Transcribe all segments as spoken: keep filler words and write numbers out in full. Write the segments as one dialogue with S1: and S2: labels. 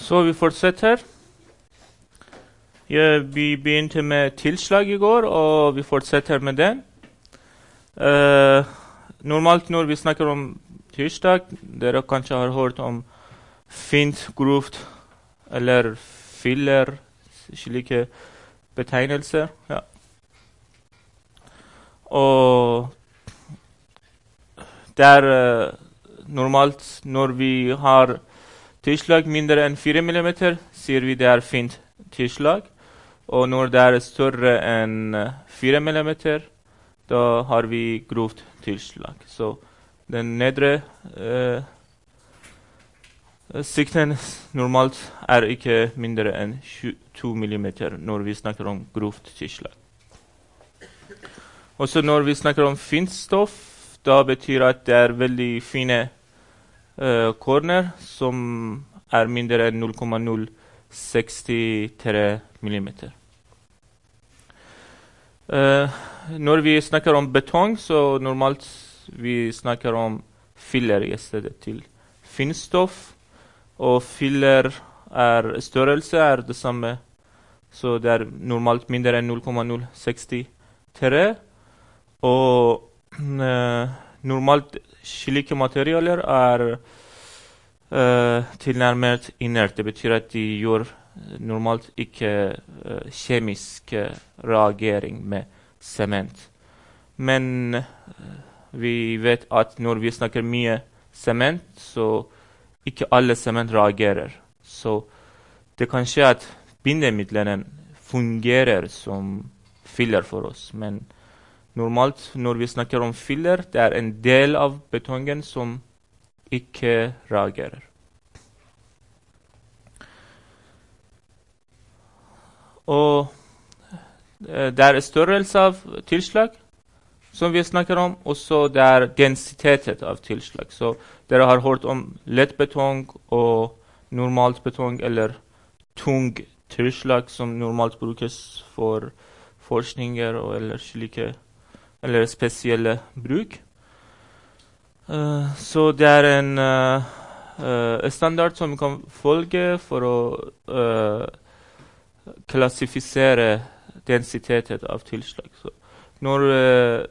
S1: Så vi fortsetter. Ja, vi begynte med tilslag i går, og vi fortsetter med den. Uh, normalt når vi snakker om tilslag, dere kanskje har hørt om fint, grovt, eller filler, slike betegnelser. Ja. Og det er uh, normalt når vi har tilslag mindre enn fire millimeter, sier vi det er fint tilslag. Og når det er større enn fire millimeter, da har vi grovt tilslag. Så den nedre uh, sikten normalt er ikke mindre enn to millimeter når vi snakker om grovt tilslag. Også når vi snakker om fint stoff, da betyr at det er veldig fine uh, korner som er mindre enn null komma null seks tre millimeter. Uh, når vi snakker om betong, så normalt vi snakker om filler i stedet til fint stoff. Og filler er størrelse er det samme, så det er normalt mindre enn null komma null seks tre. Og uh, normalt slike materialer er uh, tilnærmet inert. Det betyr at de gjør normalt ikke uh, kjemisk reagering med sement. Men uh, vi vet at når vi snakker mye sement, så ikke alle sement reagerer. Så det kan skje at bindemidlene fungerer som filler for oss. Men normalt når vi snakker om filler, det er en del av betongen som ikke reagerer. Og det er størrelse av tilslag som vi snakker om, og så det er densitetet av tilslag. Så dere har hørt om lett betong og normalt betong, eller tung tilslag som normalt brukes for forskninger og eller slike, eller spesielle bruk. Uh, så det er en uh, uh, standard som vi kan følge for å uh, klassifisere densitetet av tilslag. Så når uh,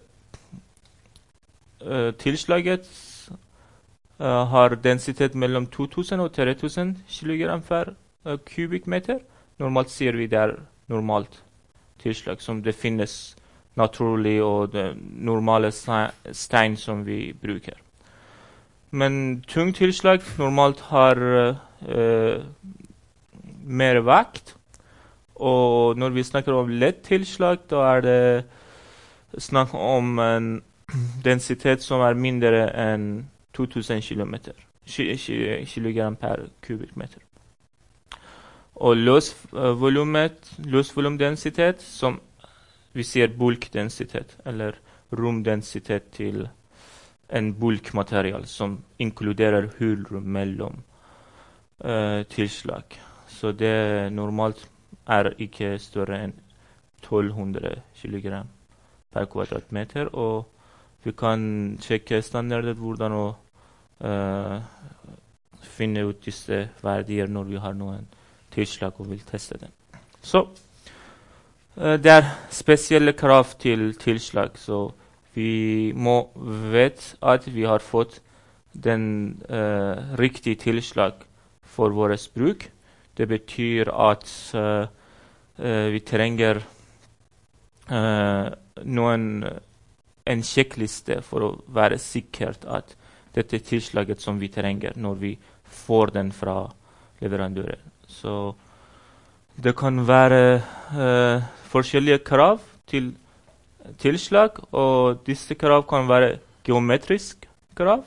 S1: uh, tilslaget uh, har densitet mellom to tusen og tre tusen kilogram per uh, kubikkmeter, normalt sier vi det er normalt tilslag, som det finnes naturlig og det normale stein som vi bruker. Men tung tilslag normalt har uh, mer vekt. Og når vi snakker om lett tilslag, da er det snakk om en densitet som er mindre enn to tusen kilogram per kubikkmeter. Og løs uh, volumet, løs volumdensitet, som vi sier bulkdensitet, eller romdensitet til en bulkmaterial som inkluderer hulrom mellom uh, tilslag. Så det normalt er ikke større enn tolv hundre kilogram per kvadratmeter, og vi kan sjekke standardet hvordan å uh, finne ut disse verdier når vi har noen tilslag og vil teste dem. Så uh, det er spesielle krav til tilslag, så vi må vite at vi har fått den uh, riktige tilslag for vår bruk. Det betyr at uh, Uh, vi trenger uh, noen, en sjekkliste for å være sikkert at dette tilslaget som vi trenger når vi får den fra leverandøren. Så det kan være uh, forskjellige krav til tilslag, og disse krav kan være geometrisk krav.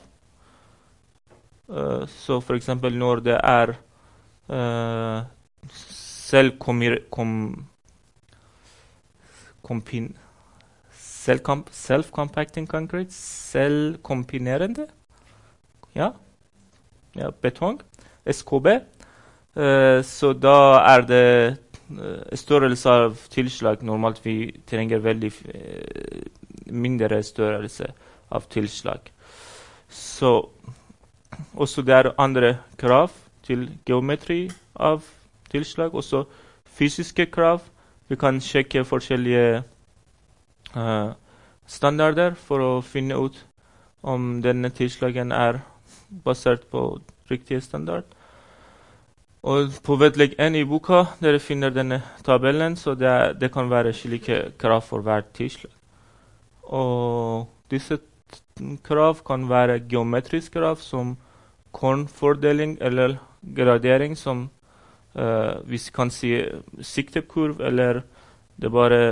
S1: Uh, så for eksempel når det er uh, self-compacting concrete, selvkombinerende, ja, ja, betong, S K B. Uh, så da er det uh, størrelse av tilslag. Normalt vi trenger veldig uh, mindre størrelse av tilslag. Så også det er andre krav til geometri av tilslag. Også fysiske krav. Vi kan sjekke forskjellige uh, standarder for å finne ut om denne tilslagen er basert på riktig standard. Og på vedlegg én i boka dere finner denne tabellen, så det, er, det kan være slike krav for hvert tilslag. Og disse krav kan være geometriske krav som kornfordeling eller gradering, som uh, vi kan si siktekurv, eller det er bare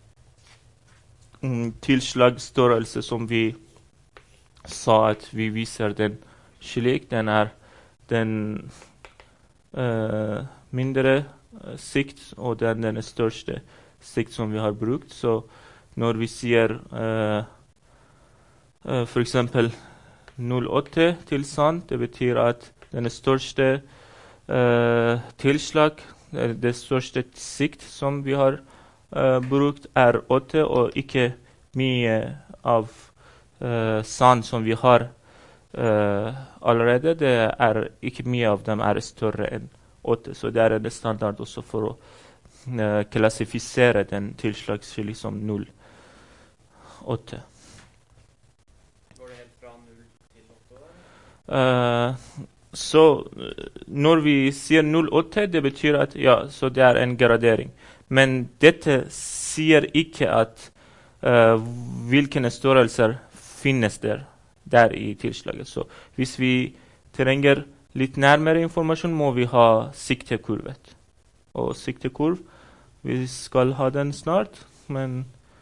S1: um, tilslagsstørrelse som vi sa at vi viser den slik. Den er den uh, mindre uh, sikt, og den, den største sikt som vi har brukt. Så når vi sier uh, uh, for eksempel null komma åtte til sand, det betyr at den største uh, tilslag, det største sikt som vi har uh, brukt, er åtte, og ikke mye av uh, sand som vi har uh, allerede. Det er ikke mye av dem er større enn åtte, så det er en standard også for å uh, klassifisere den tilslag slik som null komma åtte.
S2: Går det helt fra null til åtte?
S1: Uh, så når vi sier null komma åtte, det betyr at ja, så det er en gradering. Men dette sier ikke at uh, hvilke størrelser finnes der, der i tilslaget. Så hvis vi trenger litt nærmere informasjon, må vi ha siktekurvet. Og siktekurv, vi skal ha den snart, men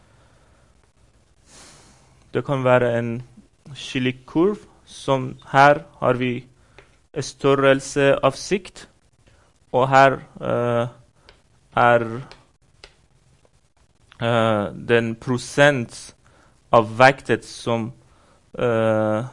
S1: det kan være en slik kurv, som her har vi størrelse av sikt, og her uh, er uh, den prosent av vektet som uh,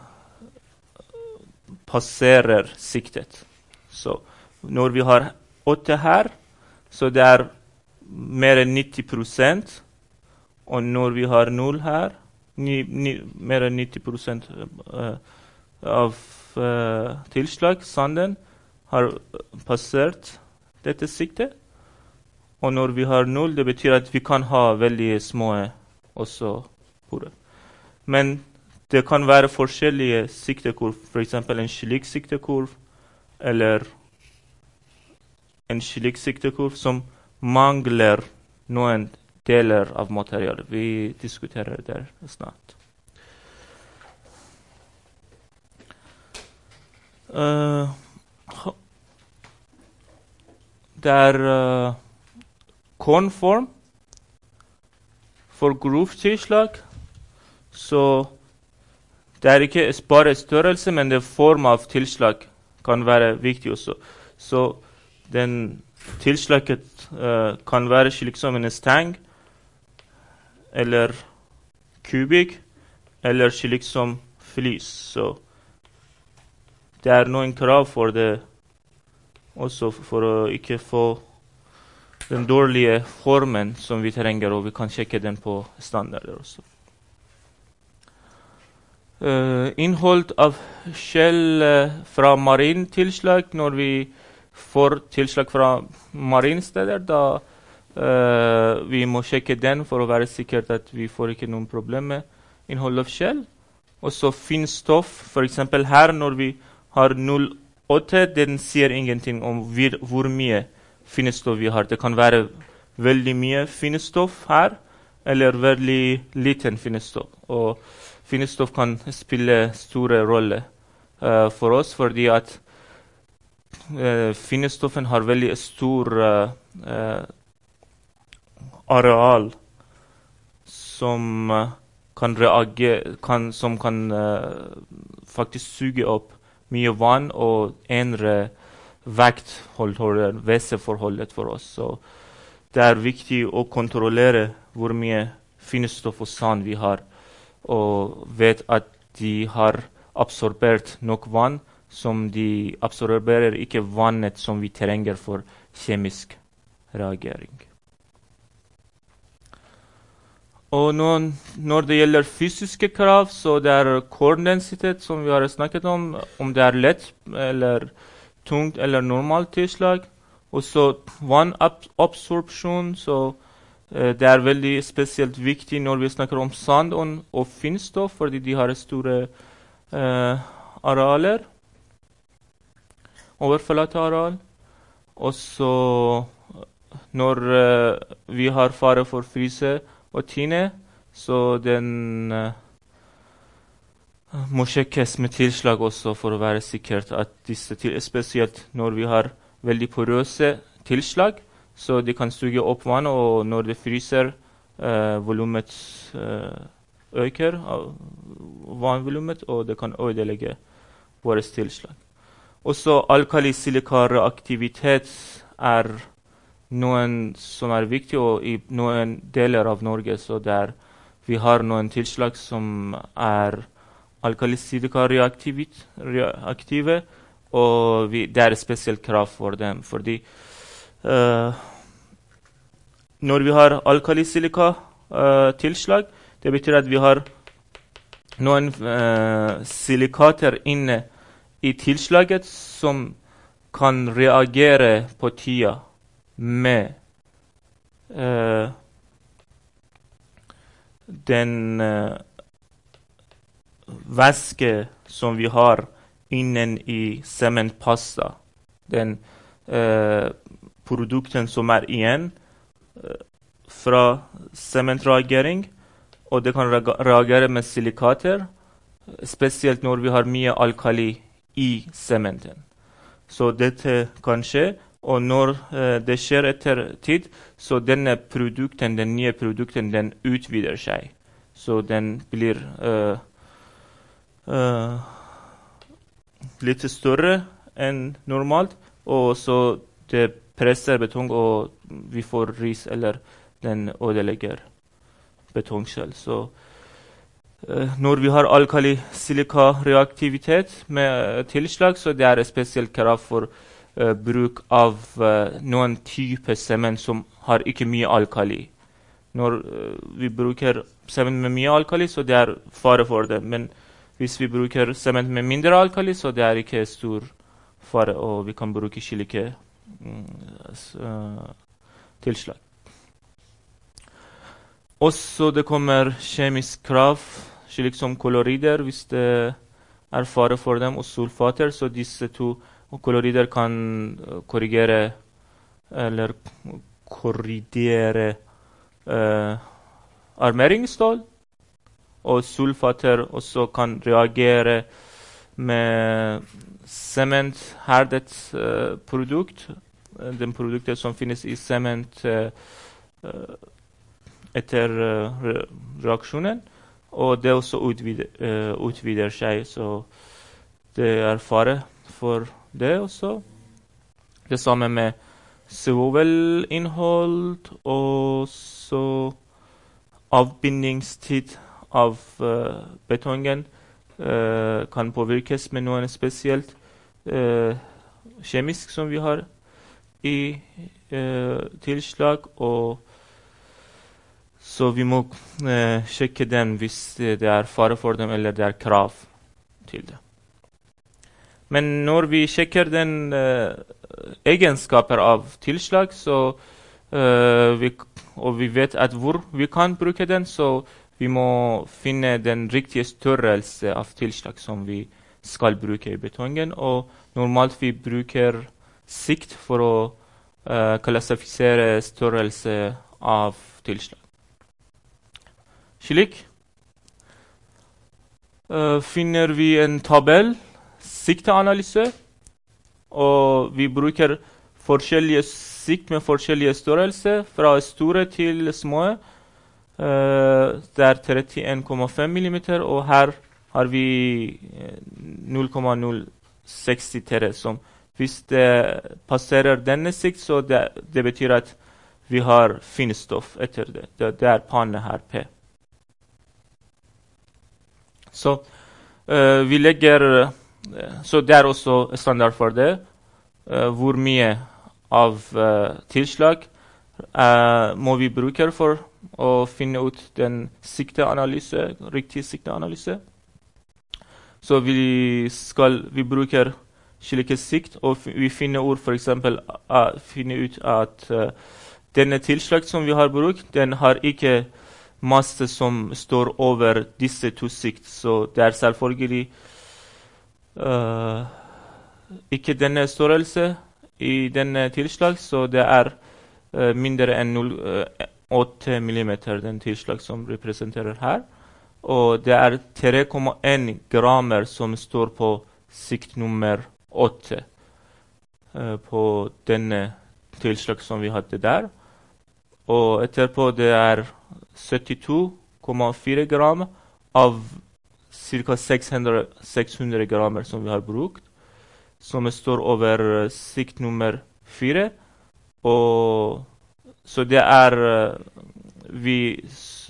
S1: passerer siktet. Så når vi har åtte her, så det er mer enn nitti prosent, og når vi har null her, ni, ni, mer enn nitti prosent uh, av uh, tilslag, sanden, har passert dette siktet. Og når vi har null, det betyr at vi kan ha veldig små også kurver. Men det kan være forskjellige siktekurv, for eksempel en slik siktekurv, eller en slik siktekurv som mangler noen deler av materialet. Vi diskuterer det snart. Uh, det er uh, konform for grovt tilslag, så det er ikke bare størrelse, men det form av tilslag kan være viktig også. Så den tilslaget uh, kan være slik som en stang, eller kubikk, eller slik som flis. Så det er noen krav for det, også for å ikke få den dårlige formen som vi trenger, og vi kan sjekke den på standarder også. Uh, innhold av skjell uh, fra marintilslag. Når vi får tilslag fra marinsteder, da uh, vi må sjekke den for å være sikkert at vi får ikke noen problem med innhold av skjell. Og så finnstoff, for eksempel her når vi har null komma åtte, den sier ingenting om vir, hvor mye finnstoff vi har. Det kan være veldig mye finnstoff her, eller veldig liten finnstoff. Og finnstoff kan spille store rolle uh, for oss, fordi at uh, finnstoffen har veldig stor uh, uh, areal som uh, kan reagere, kan, som kan uh, faktisk suge opp mye vann og endre vektholdet, væseforholdet for oss. Så det er viktig å kontrollere hvor mye finnstoff og sand vi har, og vet at de har absorbert nok vann, som de absorberer ikke vannet som vi trenger for kjemisk reagering. Og når, når det gjelder fysiske krav, så det er korndensitet som vi har snakket om, om det er lett eller tungt eller normalt tilslag. Og så vannabsorpsjon, så eh, det er veldig spesielt viktig når vi snakker om sand og, og finstoff, fordi de har store eh, arealer, overflateareal. Og så når eh, vi har fare for fryse og tine, så den eh, må sjekkes med tilslag også for å være sikkert at disse, til, spesielt når vi har veldig porøse tilslag, så de kan suge opp vann, og når det fryser, eh, volumet eh, øker av vannvolumet, og det kan ødelegge våre tilslag. Også alkalisilikareaktivitet er noen som er viktig, og i noen deler av Norge så der vi har noen tilslag som er alkalisilikareaktive, og vi, det er et spesielt krav for dem, fordi uh, når vi har alkalisilika-tilslag, uh, det betyr at vi har noen uh, silikater inne i tilslaget som kan reagere på tida med uh, den uh, væske som vi har innen i sementpasta. Den uh, produkten som er igjen uh, fra sementreagering, og det kan reagere med silikater, spesielt når vi har mye alkali i sementen. Så dette kan skje, og når uh, det skjer etter tid, så denne produkten, den nye produkten, den utvider seg. Så den blir uh, uh, litt større enn normalt, og så det presser betong, og vi får ris, eller den ødelegger betongskjell. Så uh, når vi har alkalisilikareaktivitet med tilslag, så det er et spesielt krav for uh, bruk av uh, noen type sement som har ikke mye alkali. Når uh, vi bruker sement med mye alkali, så det er fare for det, men hvis vi bruker sement med mindre alkali, så det er ikke stor fare, og vi kan bruke slike mm, uh, tilslag. Også det kommer kjemisk krav, slik som kolorider, hvis det er fare for dem, og sulfater, så disse to kolorider kan korrigere, eller korrigere uh, armeringsstål, og sulfater også kan reagere med sementherdet uh, produkt, den produktet som finnes i sement uh, uh, etter uh, re reaksjonen, og det også utvider, uh, utvider seg, så det er fare for det også. Det samme med svovelinnhold, og så avbindingstid av uh, betongen uh, kan påvirkes med noe spesielt uh, kjemisk som vi har i uh, tilslag, og så vi må uh, sjekke den hvis det er fare for dem, eller det er krav til det. Men når vi sjekker den uh, egenskaper av tilslag, så, uh, vi, og vi vet at hvor vi kan bruke den, så vi må finne den riktige størrelse av tilslag som vi skal bruke i betongen, og normalt vi bruker sikt for å uh, klassifisere størrelse av tilslag. Slik uh, finner vi en tabell, sikteanalyse, og vi bruker forskjellige sikt med forskjellige størrelser, fra store til små. Uh, det er trettien komma fem millimeter, og her har vi null komma null sekstitre, som hvis det passerer denne sikt, så det, det betyr at vi har finstoff etter det. Det, det er panne her, P. Så uh, vi legger, uh, så det er også standard for det, uh, hvor mye av uh, tilslag uh, må vi bruke for å finne ut den sikteanalyse, riktig sikteanalyse. Så vi skal, vi bruker slike sikt, og vi finner ord for eksempel, uh, finner ut at uh, denne tilslag som vi har brukt, den har ikke masse som står over disse to sikt, så det er selvfølgelig uh, ikke denne størrelse i denne tilslag, så det er uh, mindre enn null komma åtte millimeter den tilslag som representerer her. Og det er tre komma en grammer som står på sikt nummer åtte uh, på denne tilslag som vi hadde der. Og etterpå det er syttito komma fire gram av ca. seks hundre grammer som vi har brukt, som står over sikt nummer fire. Og så det er vi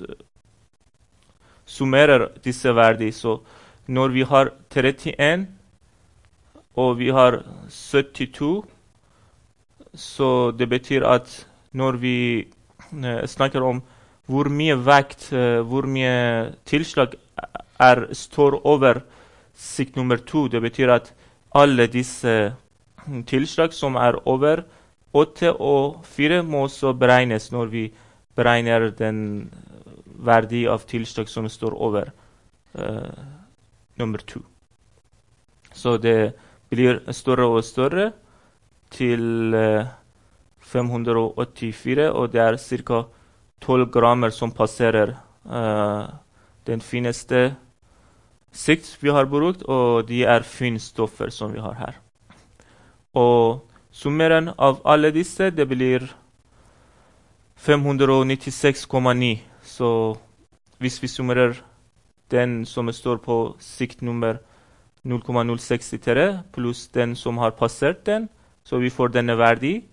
S1: summerer disse verdier. Så når vi har trettien og vi har syttito, så det betyr at når vi eh, snakker om hvor mye vekt, eh, hvor mye tilslag er, står over sikt nummer to, det betyr at alle disse tilslag som er over åtte og fire må også beregnes når vi beregner den verdi av tilslag som står over uh, nummer to. Så det blir større og større til uh, fem hundre åttifire, og det er ca. tolv grammer som passerer uh, den fineste sikt vi har brukt, og de er finstoffer som vi har her. Og summeren av alle disse, det blir fem hundre nittiseks komma ni. Så hvis vi summerer den som står på sikt nummer null komma null seks tre pluss den som har passert den, så vi får denne verdi.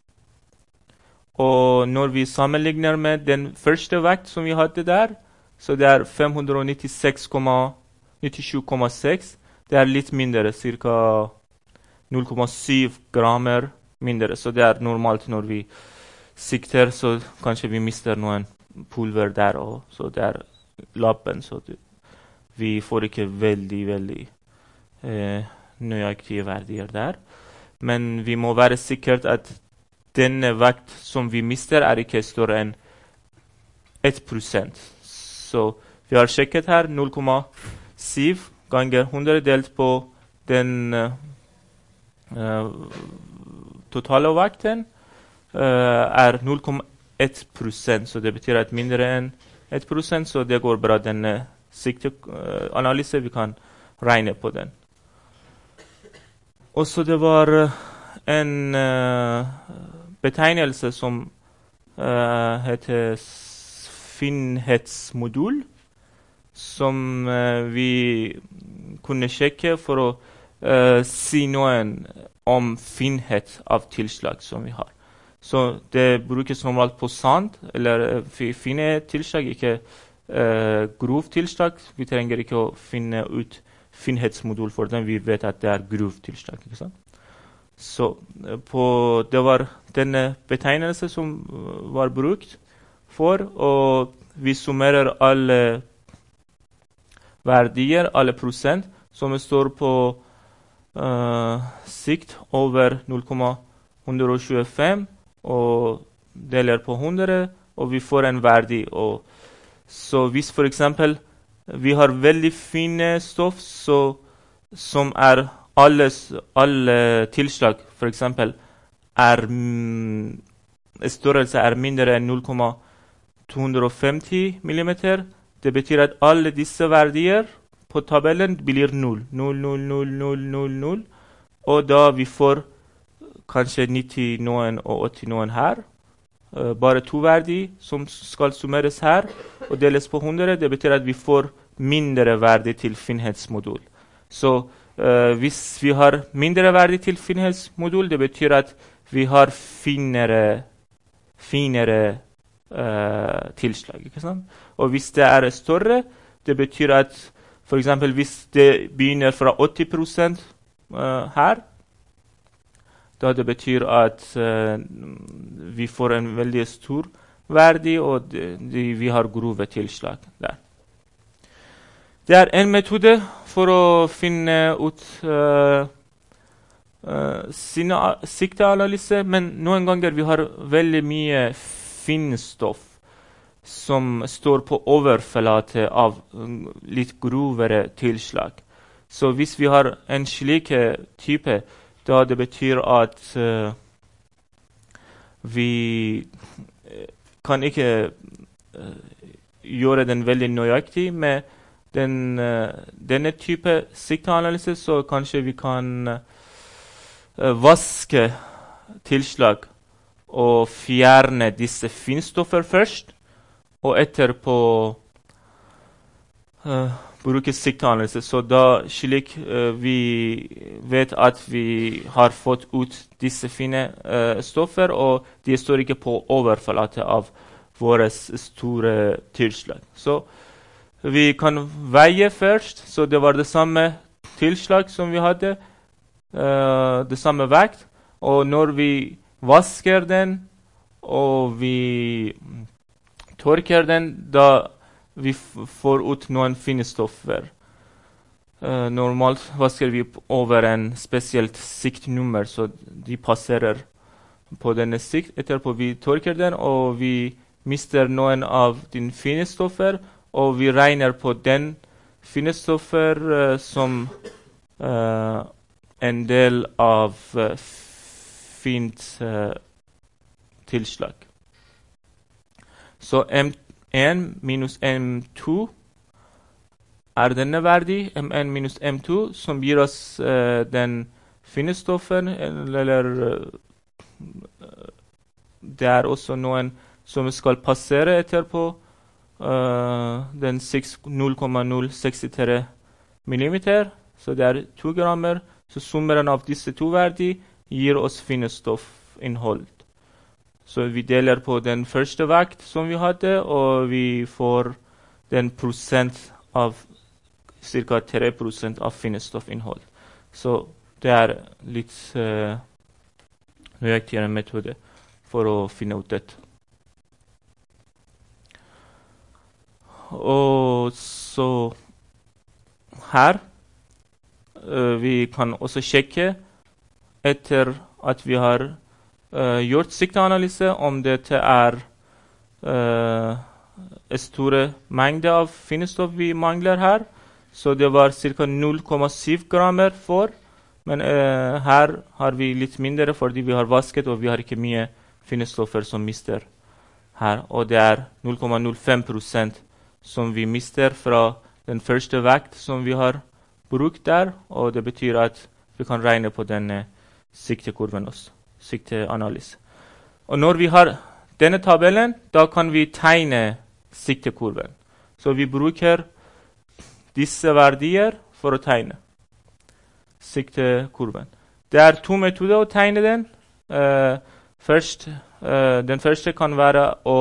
S1: Og når vi sammenligner med den første vekt som vi hadde der, så det er fem hundre nittisju komma seks. Det er litt mindre, ca. null komma syv grammer mindre. Så det er normalt når vi sikter, så kanskje vi mister noen pulver der, og så det er lappen, så det, vi får ikke veldig, veldig eh, nøyaktige verdier der. Men vi må være sikkert at denne vekt som vi mister er ikke større enn ett prosent. Så vi har sjekket her null komma syv ganger hundre delt på den uh, totale vekten uh, er null komma ett prosent, så det betyr at mindre enn ett prosent, så det går bra denne sikteanalyse, vi kan regne på den. Og så det var en uh, betegnelse som uh, heter finhetsmodul, som uh, vi kunne sjekke for å uh, si noen om finhet av tilslag som vi har. Så det brukes normalt på sand, eller uh, fine tilslag, ikke uh, grov tilslag. Vi trenger ikke å finne ut finhetsmodul for den, vi vet at det er grov tilslag, ikke sant? Så uh, på, det var denne betegnelse som uh, var brukt for, og vi summerer alle verdier, alle prosent, som står på uh, sikt over null komma ett to fem, og deler på hundre, og vi får en verdi. Og så hvis for eksempel vi har veldig fine stoff, så, som er alle, alle tilslag, for eksempel, er mm, størrelse er mindre enn null komma to femti millimeter, det betyr at alle disse verdier på tabellen blir null. null, null, null, null, null, null. Og da vi får kanskje nitti noen og åtti noen her. Uh, bare to verdier som skal summeres her og deles på hundre. Det betyr at vi får mindre verdi til finhetsmodul. Så uh, hvis vi har mindre verdi til finhetsmodul, det betyr at vi har finere, finere uh, tilslag. Ikke sant? Og hvis det er større, det betyr at for eksempel hvis det begynner fra åtti prosent uh, her, da det betyr at uh, vi får en veldig stor verdi, og de, de, vi har grove tilslag der. Det er en metode for å finne ut uh, uh, sine sikteanalyse, men noen ganger vi har veldig mye finstoff som står på overflate av um, litt grovere tilslag. Så hvis vi har en slik type, da det betyr at uh, vi kan ikke uh, gjøre den veldig nøyaktig med den, uh, denne type sikteanalyse, så kanskje vi kan uh, vaske tilslag og fjerne disse finstoffer først, og etterpå uh, bruke sikteanalyse. Så da slik uh, vi vet at vi har fått ut disse fine uh, stoffer, og de står ikke på overflate av våre store tilslag. Så vi kan veie først, så det var det samme tilslag som vi hadde, uh, det samme vekt, og når vi vasker den, og vi tørker den, da vi får ut noen fine stoffer. Uh, normalt vasker vi over en spesielt siktnummer, så de passerer på denne sikt. Etterpå vi tørker den, og vi mister noen av de fine stoffer, og vi regner på den fine stoffer uh, som uh, en del av uh, fint uh, tilslag. Så M en minus M to er denne verdi, M en minus M to, som gir oss uh, den fine stoffen, eller uh, det er også noen som skal passere etterpå, uh, den null komma null seks tre millimeter, så det er to grammer, så summeren av disse to verdi gir oss fine stoffinnhold. Så vi deler på den første vekt som vi hadde, og vi får den prosent av ca. tre prosent av finstoffinnhold. Så det er litt uh, nøyaktigere metode for å finne ut dette. Og så her uh, vi kan også sjekke etter at vi har Uh, gjort sikteanalyse om dette er uh, store mengde av finstoff vi mangler her. Så det var ca. null komma syv grammer for, men uh, her har vi litt mindre fordi vi har vasket, og vi har ikke mye finstoffer som mister her. Og det er null komma null fem prosent som vi mister fra den første vekt som vi har brukt der, og det betyr at vi kan regne på denne siktekurven også. Sikteanalyse. Og når vi har denne tabellen, da kan vi tegne siktekurven. Så vi bruker disse verdier for å tegne siktekurven. Det er to metoder å tegne den. Uh, først, uh, den første kan være å,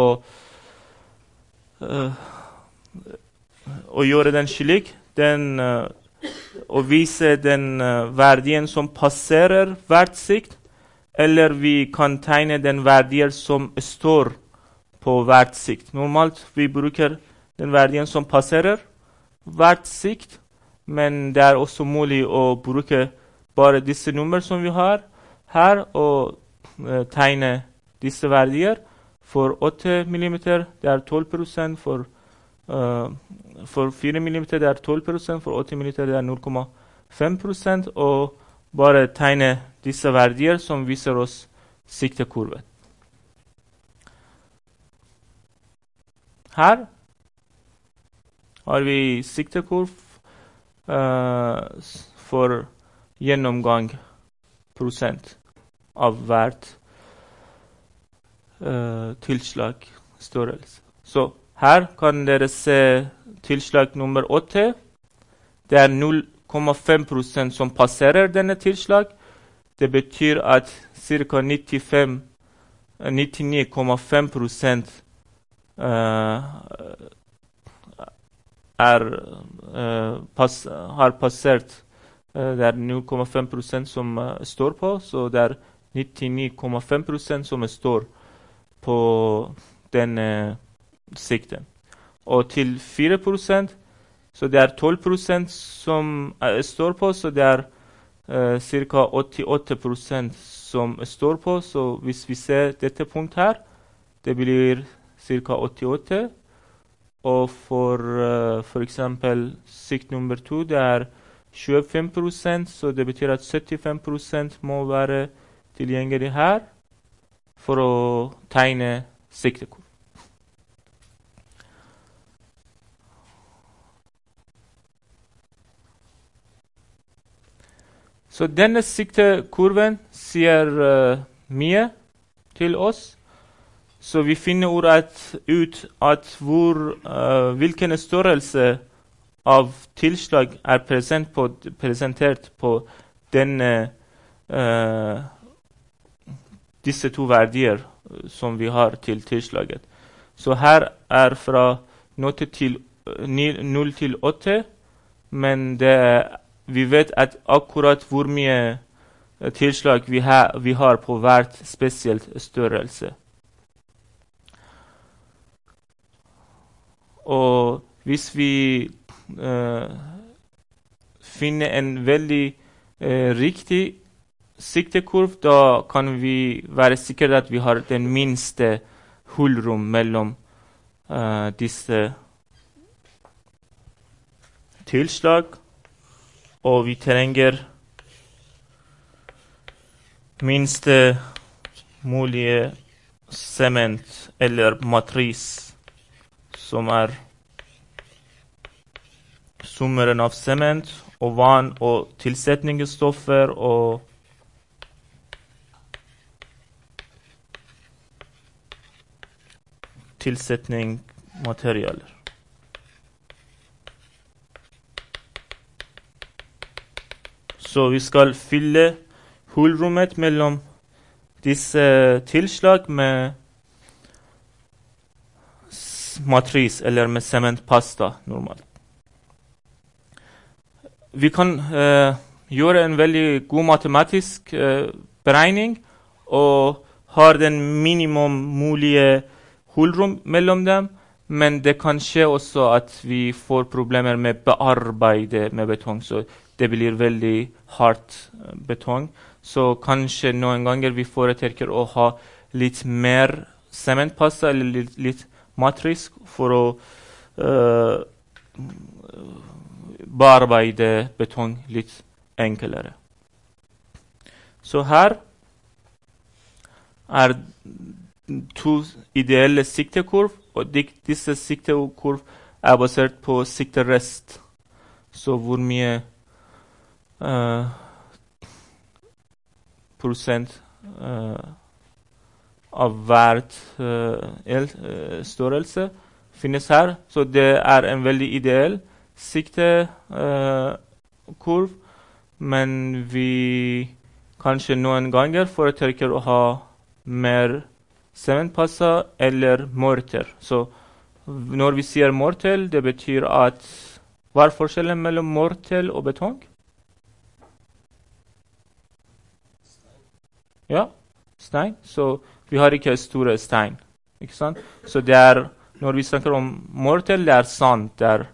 S1: uh, å gjøre den slik, den, uh, å vise den uh, verdien som passerer hvert sikt, eller vi kan tegne den verdier som står på hvert sikt. Normalt vi bruker den verdien som passerer hvert sikt, men det er også mulig å bruke bare disse nummer som vi har her, og uh, tegne disse verdier. For åtte millimeter det er tolv prosent, for, uh, for fire millimeter det er tolv prosent, for åtte millimeter det er null komma fem prosent, og bare tegne disse verdier som viser oss siktekurven. Her har vi siktekurv uh, for gjennomgang prosent av hvert uh, tilslag størrelse. Så her kan dere se tilslag nummer åtte. Det er null komma fem prosent som passerer denne tilslag. Det betyr at ca. nittini komma fem prosent uh, er, uh, pass, har passert. Uh, det er null komma fem prosent som uh, står på, så det er nittini komma fem prosent som står på denne sikten. Og til fire prosent, så det er tolv prosent som uh, står på, så det er uh, ca. åttiåtte prosent som står på, så hvis vi ser dette punktet her, det blir ca. åttiåtte. Og for uh, for eksempel sikt nummer to, det er tjuefem prosent, så det betyr at syttifem prosent må være tilgjengelig her for å tegne siktekurv. Så denne siktekurven sier uh, mye til oss. Så vi finner ut at, ut at hvor, uh, hvilken størrelse av tilslag er present på, presentert på denne, uh, disse to verdier som vi har til tilslaget. Så her er fra null til åtte, men det, vi vet at akkurat hvor mye tilslag vi, ha, vi har på hvert spesielt størrelse. Og hvis vi uh, finner en veldig uh, riktig siktekurv, da kan vi være sikre at vi har den minste hullrom mellom uh, disse tilslag, og vi trenger minste mulige sement eller matris, som er summeren av sement og vann og tilsetningsstoffer og tilsetningsmaterialer. Så vi skal fylle hullrommet mellom disse tilslag med matris eller med sementpasta normalt. Vi kan uh, gjøre en veldig god matematisk uh, beregning og har den minimum mulige hullrom mellom dem, men det kan skje også at vi får problemer med bearbeidet med betong, så det blir veldig hardt uh, betong. Så kanskje noen ganger vi foretrekker å ha litt mer sementpasta eller litt, litt matris for å uh, bearbeide betong litt enklere. Så her er to ideelle siktekurv, og disse siktekurv er basert på sikterest. Så hvor mye uh, prosent uh, av hvert uh, størrelse finnes her. Så det er en veldig ideell siktekurv, uh, men vi kanskje noen ganger foretrekker å ha mer sementpassa eller morter. Så når vi sier mortel, det betyr at hva er forskjellen mellom mortel og betong? Ja, stein. Så vi har ikke store stein, ikke sant? Så det er, når vi snakker om mortel, det er sand, det er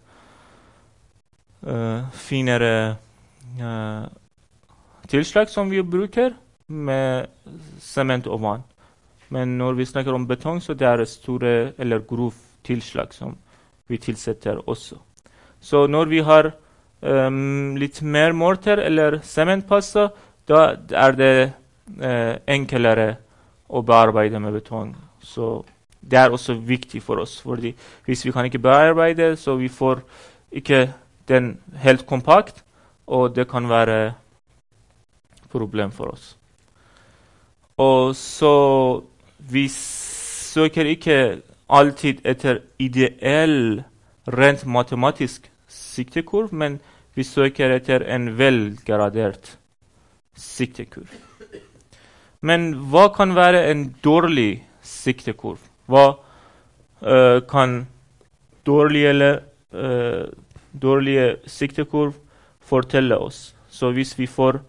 S1: uh, finere uh, tilslag som vi bruker med sement og vann. Men når vi snakker om betong, så det er store eller grov tilslag som vi tilsetter også. Så når vi har um, litt mer morter eller sementpasta, da er det uh, enklere å bearbeide med betong. Så det er også viktig for oss, fordi hvis vi kan ikke bearbeide, så vi får ikke den helt kompakt, og det kan være problem for oss. Og så vi søker ikke alltid etter ideell, rent matematisk siktekurv, men vi søker etter en velgradert siktekurv. Men hva kan være en dårlig siktekurv? Hva uh, kan dårlige, uh, dårlige siktekurv fortelle oss? Så hvis vi får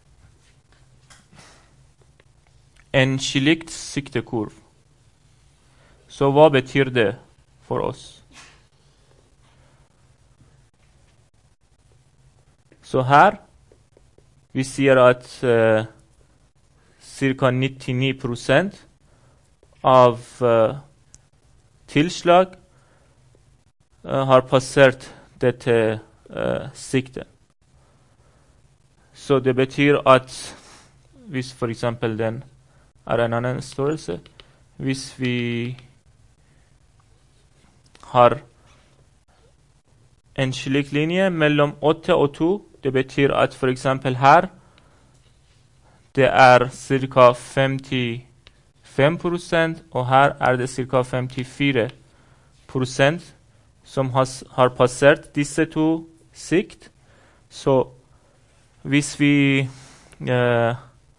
S1: en slik siktekurv, så hva betyr det for oss? Så her vi sier at uh, ca. nittini prosent av uh, tilslag uh, har passert dette uh, siktet. Så det betyr at hvis for eksempel den er en annen størrelse, hvis vi har en slik linje mellom åtte og to, det betyr at for eksempel her, det er ca. femtifem prosent, og her er det ca. femtifire prosent som has, har passert disse to sikt. Så hvis vi eh,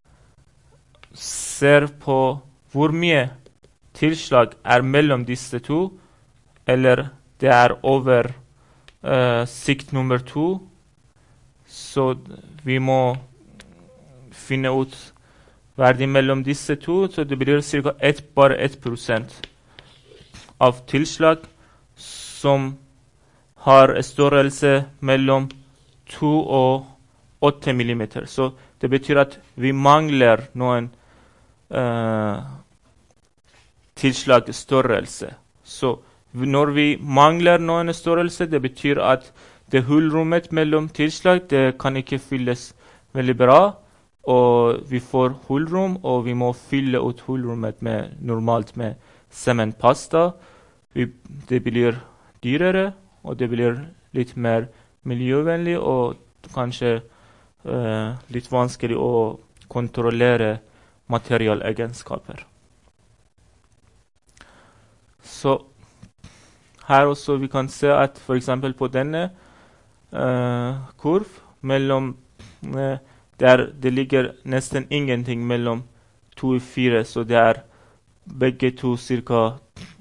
S1: ser på hvor mye tilslag er mellom disse to, eller det er over uh, sikt nummer to, så vi må finne ut verdi mellom disse to, så det blir ca. ett, bare ett prosent av tilslag som har størrelse mellom to og åtte millimeter. Så det betyr at vi mangler noen uh, tilslagsstørrelse. Så når vi mangler noen størrelse, det betyr at det hullrommet mellom tilslag, det kan ikke fylles veldig bra, og vi får hullrom, og vi må fylle ut hullrommet med, normalt med sementpasta. Vi, det blir dyrere, og det blir litt mer miljøvennlig, og kanskje uh, litt vanskelig å kontrollere materialegenskaper. Så her også vi kan se at for eksempel på denne uh, kurv, mellom, uh, der det ligger nesten ingenting mellom to og fire, så det er begge to ca.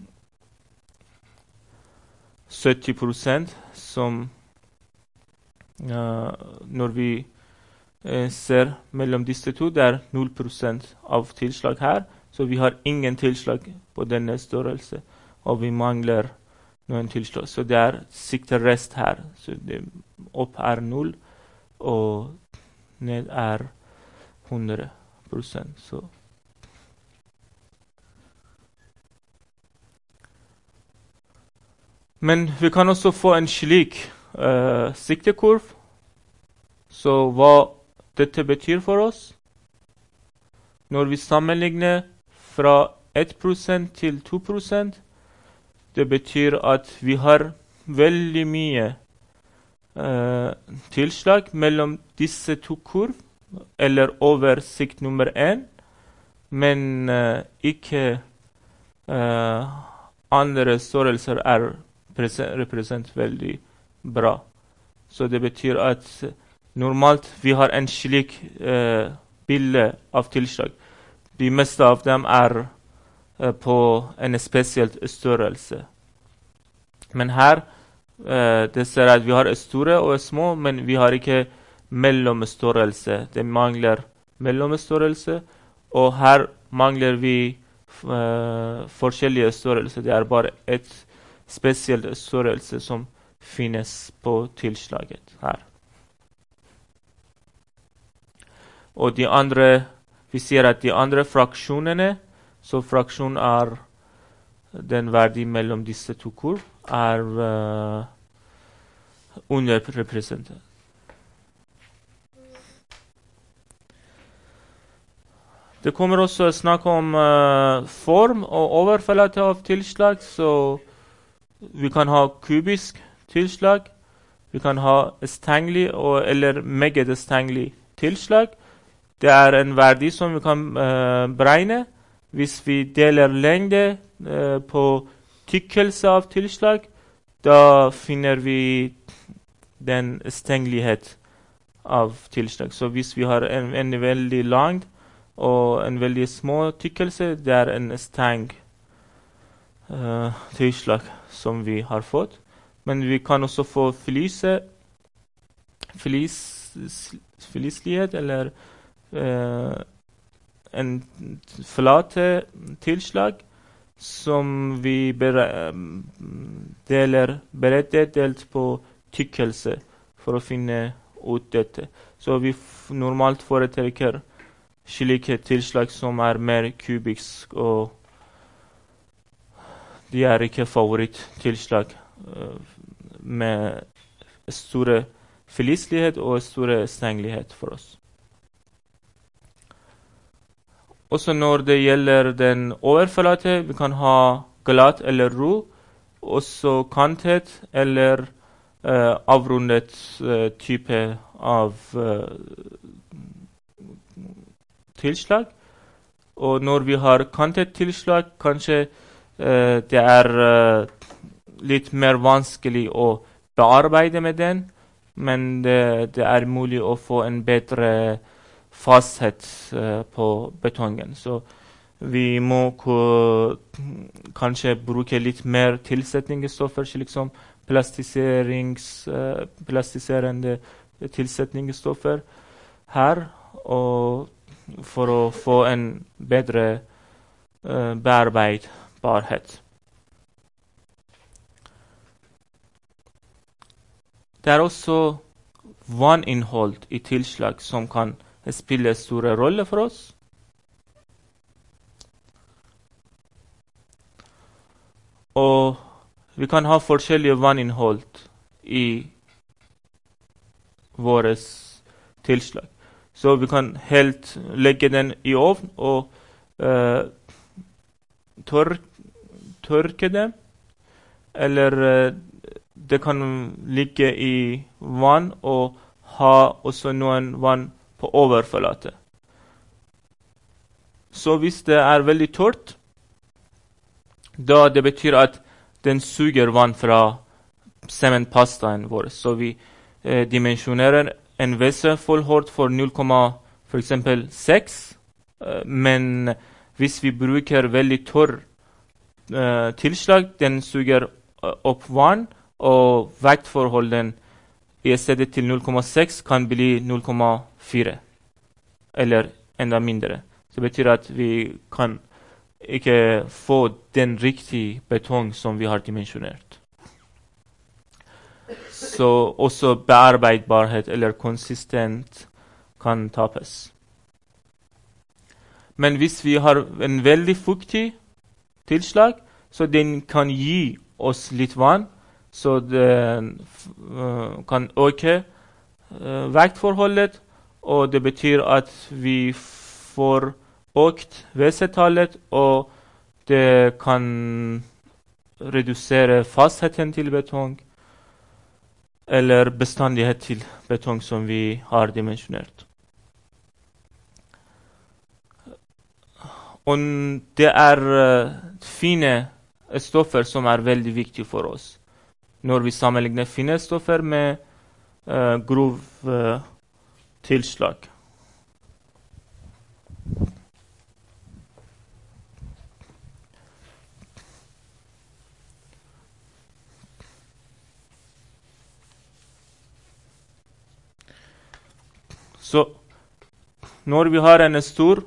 S1: sytti prosent, som uh, når vi uh, ser mellom disse to, det er null prosent av tilslag her, så vi har ingen tilslag på denne størrelse, og vi mangler noen tilslag. Så det er siktet rest her. Så det opp er null, og ned er hundre prosent. Så. Men vi kan også få en slik uh, siktekurv. Så hva dette betyr for oss? Når vi sammenligner fra ett prosent til to prosent, det betyr at vi har veldig mye uh, tilslag mellom disse to kurv, eller over sikt nummer én, men uh, ikke uh, andre størrelser er represent veldig bra. Så det betyr at normalt vi har en slik uh, bilde av tilslag. De meste av dem er på en spesiell størrelse. Men her uh, det ser at vi har store og små, men vi har ikke mellomstørrelse. Det mangler mellomstørrelse, og her mangler vi uh, forskjellige størrelser. Det er bare et spesiell størrelse som finnes på tilslaget her. Og de andre, vi sier at de andre fraksjonene, så fraksjon er den verdi mellom disse to kurv, er uh, underrepresentert. Det kommer også snakk om uh, form og overflate av tilslag, så vi kan ha kubisk tilslag, vi kan ha stengelig og, eller meget stengelig tilslag. Det er en verdi som vi kan uh, beregne. Hvis vi deler lengde uh, på tykkelse av tilslag, da finner vi den stengelighet av tilslag. Så hvis vi har en, en veldig lang og en veldig små tykkelse, det er en steng uh, tilslag som vi har fått. Men vi kan også få flyse, flis, flislighet, eller uh, en flate tilslag som vi bere, deler berettet delt på tykkelse for å finne ut dette. Så vi f normalt foretrekker slike tilslag som er mer kubisk, og de er ikke favoritttilslag uh, med store flislighet og store stengelighet for oss. Også når det gjelder den overflate, vi kan ha glatt eller ro, også kantet eller uh, avrundet uh, type av uh, tilslag. Og når vi har kantet tilslag, kanskje uh, det er uh, litt mer vanskelig å bearbeide med den, men det, det er mulig å få en bedre fasthet uh, på betongen. Så vi må kanskje bruke litt mer tilsetningsstoffer, slik som plastiserings, uh, plastiserende tilsetningsstoffer her, og for å få en bedre uh, bearbeidbarhet. Det er også vanninnhold i tilslag som kan spille store rolle for oss. Og vi kan ha forskjellige vanninnhold i våre tilslag. Så vi kan helt legge den i ovn og uh, tør tørke dem, eller uh, det kan ligge i vann og ha også noen vann på overflate. Så hvis det er veldig tørt, da det betyr at den suger vann fra sementpastaen vår. Så vi eh, dimensjonerer en væskeforhold for null komma seks, eh, men hvis vi bruker veldig tørr eh, tilslag, den suger eh, opp vann, og vektforholdet i stedet til null komma seks kan bli null komma fire, eller enda mindre. Det betyr at vi kan ikke få den riktige betong som vi har dimensjonert. Så også bearbeidbarhet eller konsistent kan tapes. Men hvis vi har en veldig fuktig tilslag, så den kan gi oss litt vann, så det uh, kan øke uh, vektforholdet, og det betyr at vi får økt væsketallet, og det kan redusere fastheten til betong, eller bestandighet til betong som vi har dimensjonert. Og det er uh, fine stoffer som er veldig viktige for oss. Når vi sammenligner fine stoffer med uh, grov uh, tilslag. Så når vi har en stor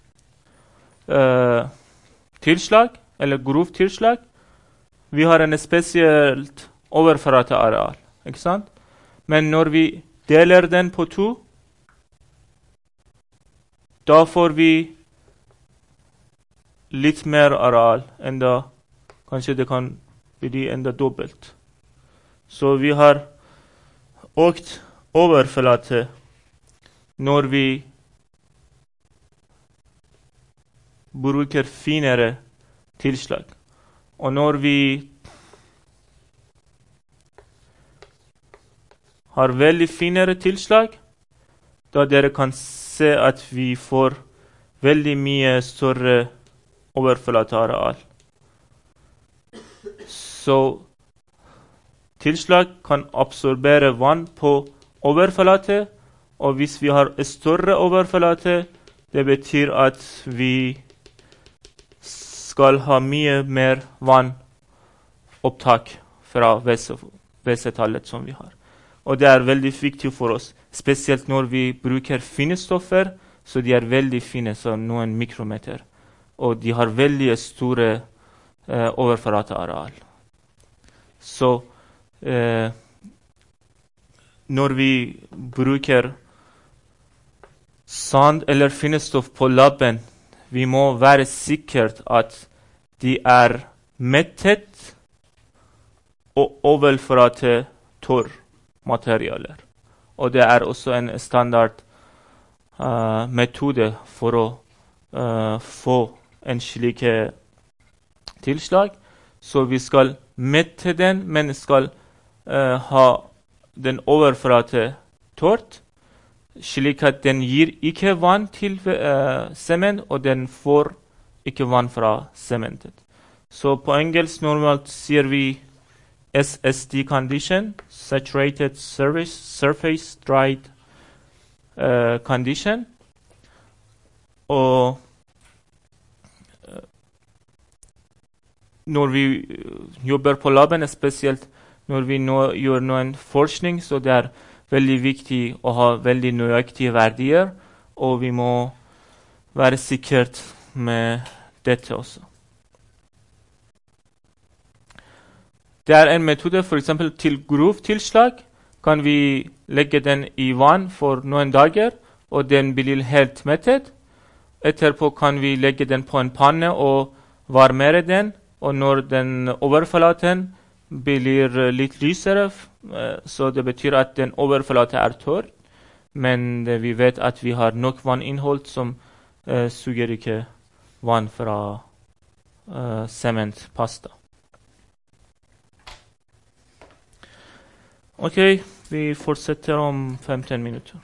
S1: uh, tilslag, eller grov tilslag, vi har en spesielt overflateareal, ikke sant? Men når vi deler den på to, da får vi litt mer areal, enda kanskje det kan bli enda dobbelt. Så vi har økt overflate når vi bruker finere tilslag. Og når vi har veldig finere tilslag, da dere kan se at vi får veldig mye større overflateareal. Så tilslag kan absorbere vann på overflate, og hvis vi har større overflate, det betyr at vi skal ha mye mer vannopptak fra væsketallet som vi har. Og det er veldig viktig for oss, spesielt når vi bruker fine stoffer, så de er veldig fine, som noen mikrometer. Og de har veldig store eh, overflateareal. Så eh, når vi bruker sand eller finstoff på labben, vi må være sikkert at de er mettet og overflate tørr materialer. Og det er også en standard uh, metode for å uh, få en slik tilslag. Så vi skal mette den, men skal uh, ha den overflate tørt, slik at den gir ikke vann til uh, sement, og den får ikke vann fra sementet. Så på engelsk normalt sier vi S S D condition, saturated surface, surface dried uh, condition. Og uh, når vi jobber på laben, spesielt når vi nå gjør noen forskning, så det er veldig viktig å ha veldig nøyaktige verdier, og vi må være sikkert med dette også. Det er en metode, for eksempel til grov tilslag, kan vi legge den i vann for noen dager, og den blir helt mettet. Etterpå kan vi legge den på en panne og varmere den, og når den overflaten blir litt lysere, så det betyr at den overflaten er tørr, men vi vet at vi har nok vanninnhold som uh, suger ikke vann fra uh, sementpasta. Ok, vi fortsetter om femten minutter.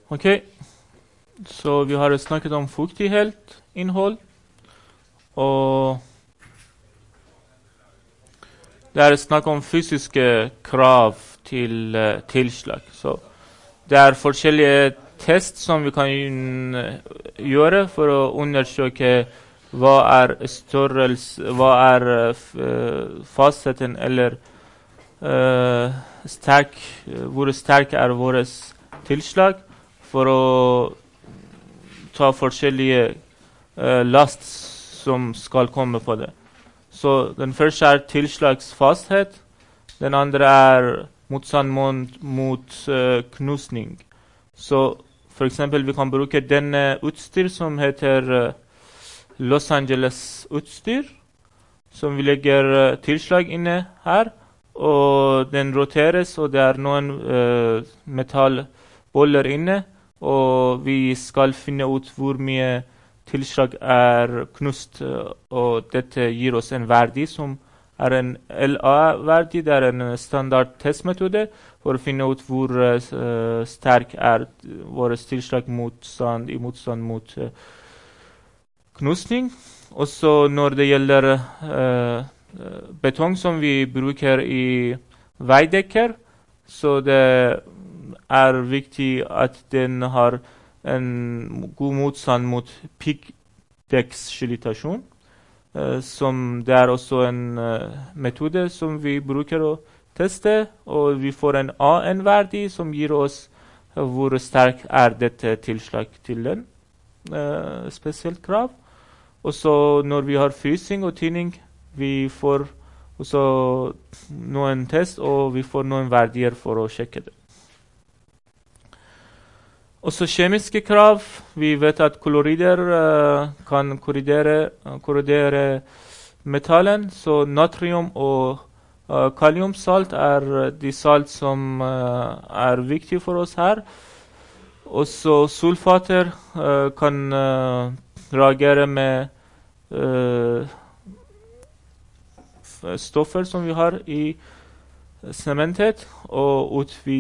S1: Ok, så vi har snakket om fuktighet, innhold, og det er snakk om fysiske krav til uh, tilslag. Så det er forskjellige test som vi kan uh, gjøre for å undersøke hva er størrelse, hva er uh, fastheten eller uh, sterk, uh, hvor sterk er våre tilslag, for å ta forskjellige uh, last som skal komme på det. Så den første er tilslagsfasthet, den andre er motstand mot, mot uh, knusning. Så for eksempel vi kan bruke denne utstyr som heter uh, Los Angeles utstyr, som vi legger uh, tilslag inne her, og den roteres, og det er noen uh, metallboller inne, og vi skal finne ut hvor mye tilslag er knust, uh, og dette gir oss en verdi som er en L A-verdi. Det er en standard testmetode for å finne ut hvor uh, sterk er vår tilslag motstand, i motstand mot uh, knusning. Også når det gjelder uh, betong som vi bruker i veidekker, så det er viktig at den har en god motstand mot piggdekkssilitasjon, uh, som det er også en uh, metode som vi bruker å teste, og vi får en A N-verdi som gir oss uh, hvor sterk er dette tilslag til den uh, spesielt krav. Og så når vi har frysing og tinning, vi får også noen test, og vi får noen verdier for å sjekke det. Også kjemiske krav. Vi vet at klorider uh, kan korrodere, uh, korrodere metallen, så natrium og uh, kaliumsalt er de salt som uh, er viktige for oss her. Også sulfater uh, kan uh, reagere med uh, stoffer som vi har i sementet, og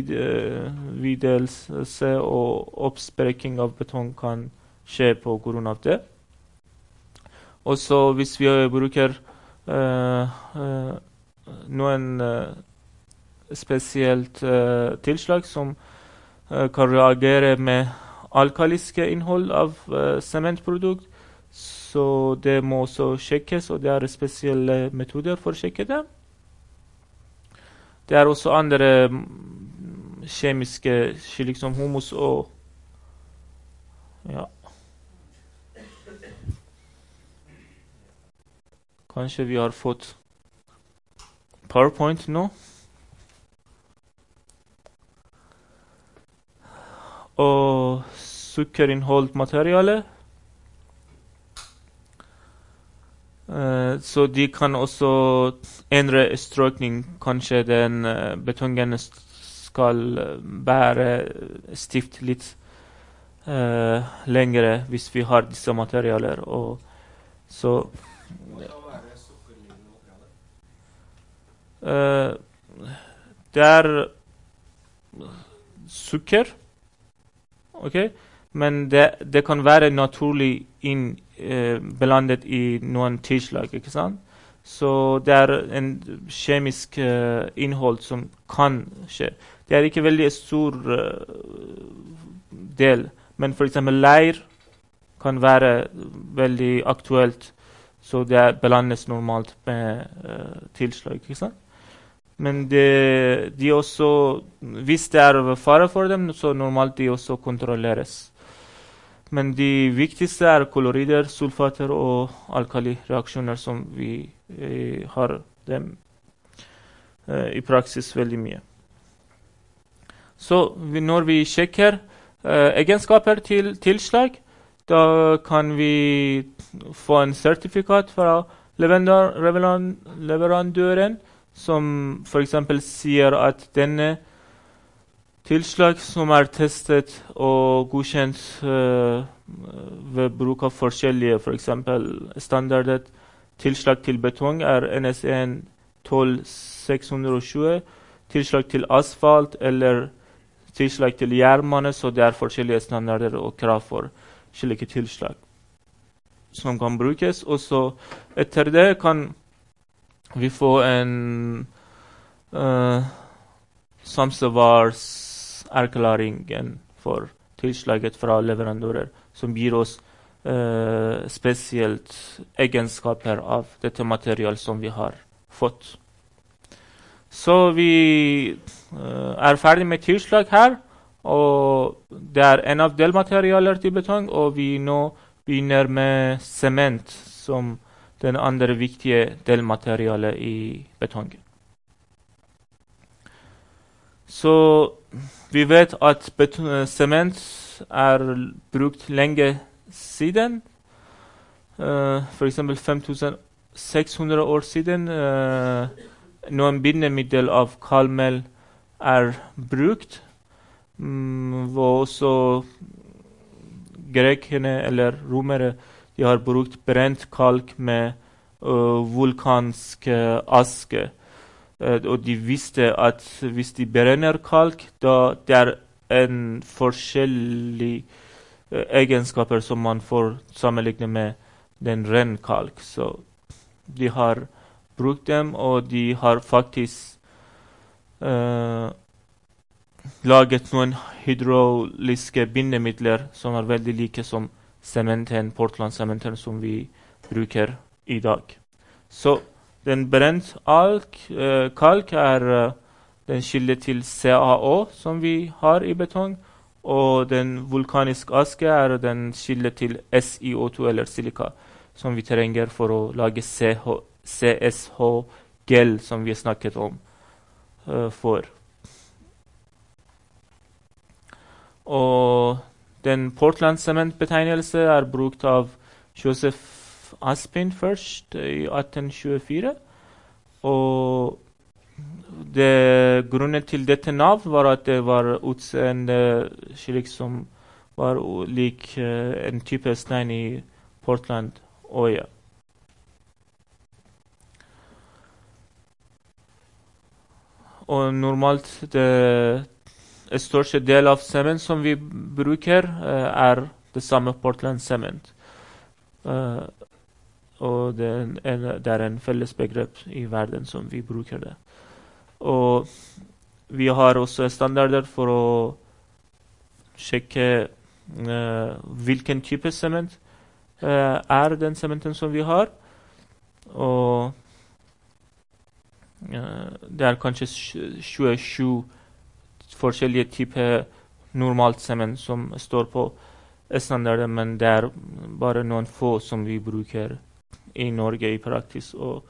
S1: utvidelse og oppsprekking av betong kan skje på grunn av det. Også hvis vi bruker uh, uh, noen uh, spesielt uh, tilslag som uh, kan reagere med alkaliske innhold av uh, sementprodukt, så det må også sjekkes, og det er spesielle metoder for å sjekke det. Det er også andre kjemiske, slik som humus og ja. Kanskje vi har fått PowerPoint nå. Og sukkerinnholdt materiale. Uh, så de kan også endre strøkning. Kanskje den uh, betongen skal uh, bære stift litt uh, lengre hvis vi har disse materialer. Og så uh, det er sukker, ok? Men det, det kan være naturlig inn Eh, belandet i noen tilslag, ikke sant? Så det er en kjemisk eh, innhold som kan skje. Det er ikke veldig stor eh, del, men for eksempel leir kan være veldig aktuelt, så det er belandes normalt med eh, tilslag, ikke sant? Men det, de også, hvis det er fare for dem, så normalt de også kontrolleres. Men de viktigste er klorider, sulfater og alkalireaksjoner som vi eh, har dem eh, i praksis veldig mye. Så vi, når vi sjekker eh, egenskaper til tilslag, da kan vi få en sertifikat fra leverandøren som for eksempel sier at denne tilslag som er testet og godkjent uh, ved bruk av forskjellige, for eksempel standardet tilslag til betong er N S en tolv seks hundre og tjue, tilslag til asfalt eller tilslag til jernbane, så det er forskjellige standarder og krav for slike tilslag som kan brukes. Og så etter det kan vi få en uh, samsvarserklæring for tilslaget fra leverandører, som gir oss uh, spesielt egenskaper av dette materialet som vi har fått. Så vi uh, er ferdig med tilslag her, og det er en av delmaterialer til betong, og vi nå begynner med sement som den andre viktige delmaterialet i betong. Så vi vet at sement er brukt lenge siden, uh, for eksempel fem tusen seks hundre år siden. Uh, noen bindemiddel av kalmel er brukt, mm, hvor også grekerne eller romere de har brukt brent kalk med uh, vulkansk uh, aske. Uh, og de visste at hvis de brenner kalk, da det er en forskjellig uh, egenskaper som man får sammenlignet med den ren kalk. Så de har brukt dem, og de har faktisk uh, laget noen hydrauliske bindemidler som er veldig like som sementen, Portland-sementen som vi bruker i dag. Så den brent alk, uh, kalk er uh, den kilde til C A O som vi har i betong, og den vulkaniske aske er den kilde til S I O to eller silika som vi trenger for å lage C S H-gel som vi snakket om uh, for. Og den Portland-sementbetegnelse er brukt av Joseph Aspin først i atten tjuefire. Og det, grunnen til dette navn var at det var utseende slik som var lik uh, en type stein i Portland-øya. Og normalt det største del av sement som vi bruker uh, er det samme Portland-sement. Uh, og det er, en, det er en felles begrep i verden som vi bruker det. Og vi har også standarder for å sjekke uh, hvilken type sement uh, er den sementen som vi har. Og uh, det er kanskje tjuesju forskjellige typer normalt sement som står på standarden, men det er bare noen få som vi bruker i Norge i praksis. Og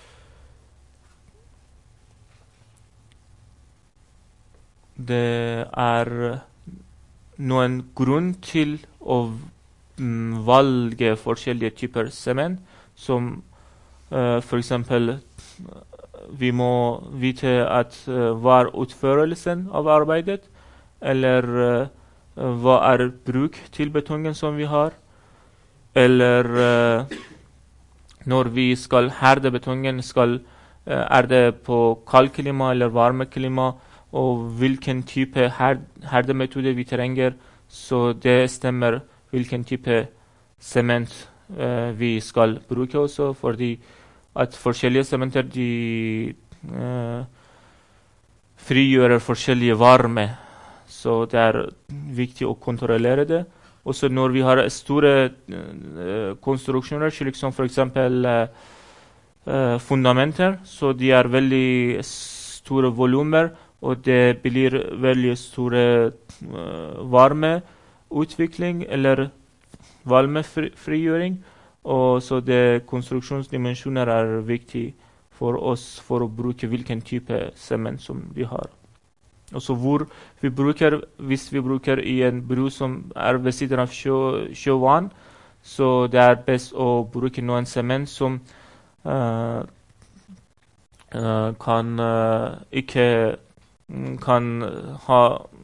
S1: det er noen grunn til å mm, valge forskjellige typer sement, som uh, for eksempel vi må vite at uh, hva er utførelsen av arbeidet, eller uh, hva er bruk til betongen som vi har, eller uh, når vi skal herde betongen, skal, uh, er det på kaldklima eller varmeklima, og hvilken type herd, herdemetode vi trenger, så det stemmer hvilken type sement uh, vi skal bruke også, fordi at forskjellige sementer de uh, frigjør forskjellige varme, så det er viktig å kontrollere det. Også når vi har store uh, konstruksjoner, slik som for eksempel uh, uh, fundamenter, så de er veldig store volumer, og det blir veldig store uh, varmeutvikling eller varmefrigjøring. Og så det konstruksjonsdimensjoner er viktig for oss for å bruke hvilken type sement som vi har. Og så hvor vi bruker, hvis vi bruker i en bru som er ved siden av sjø, sjøvann, så det er best å bruke noen sement som uh, uh, kan uh, ikke kan ha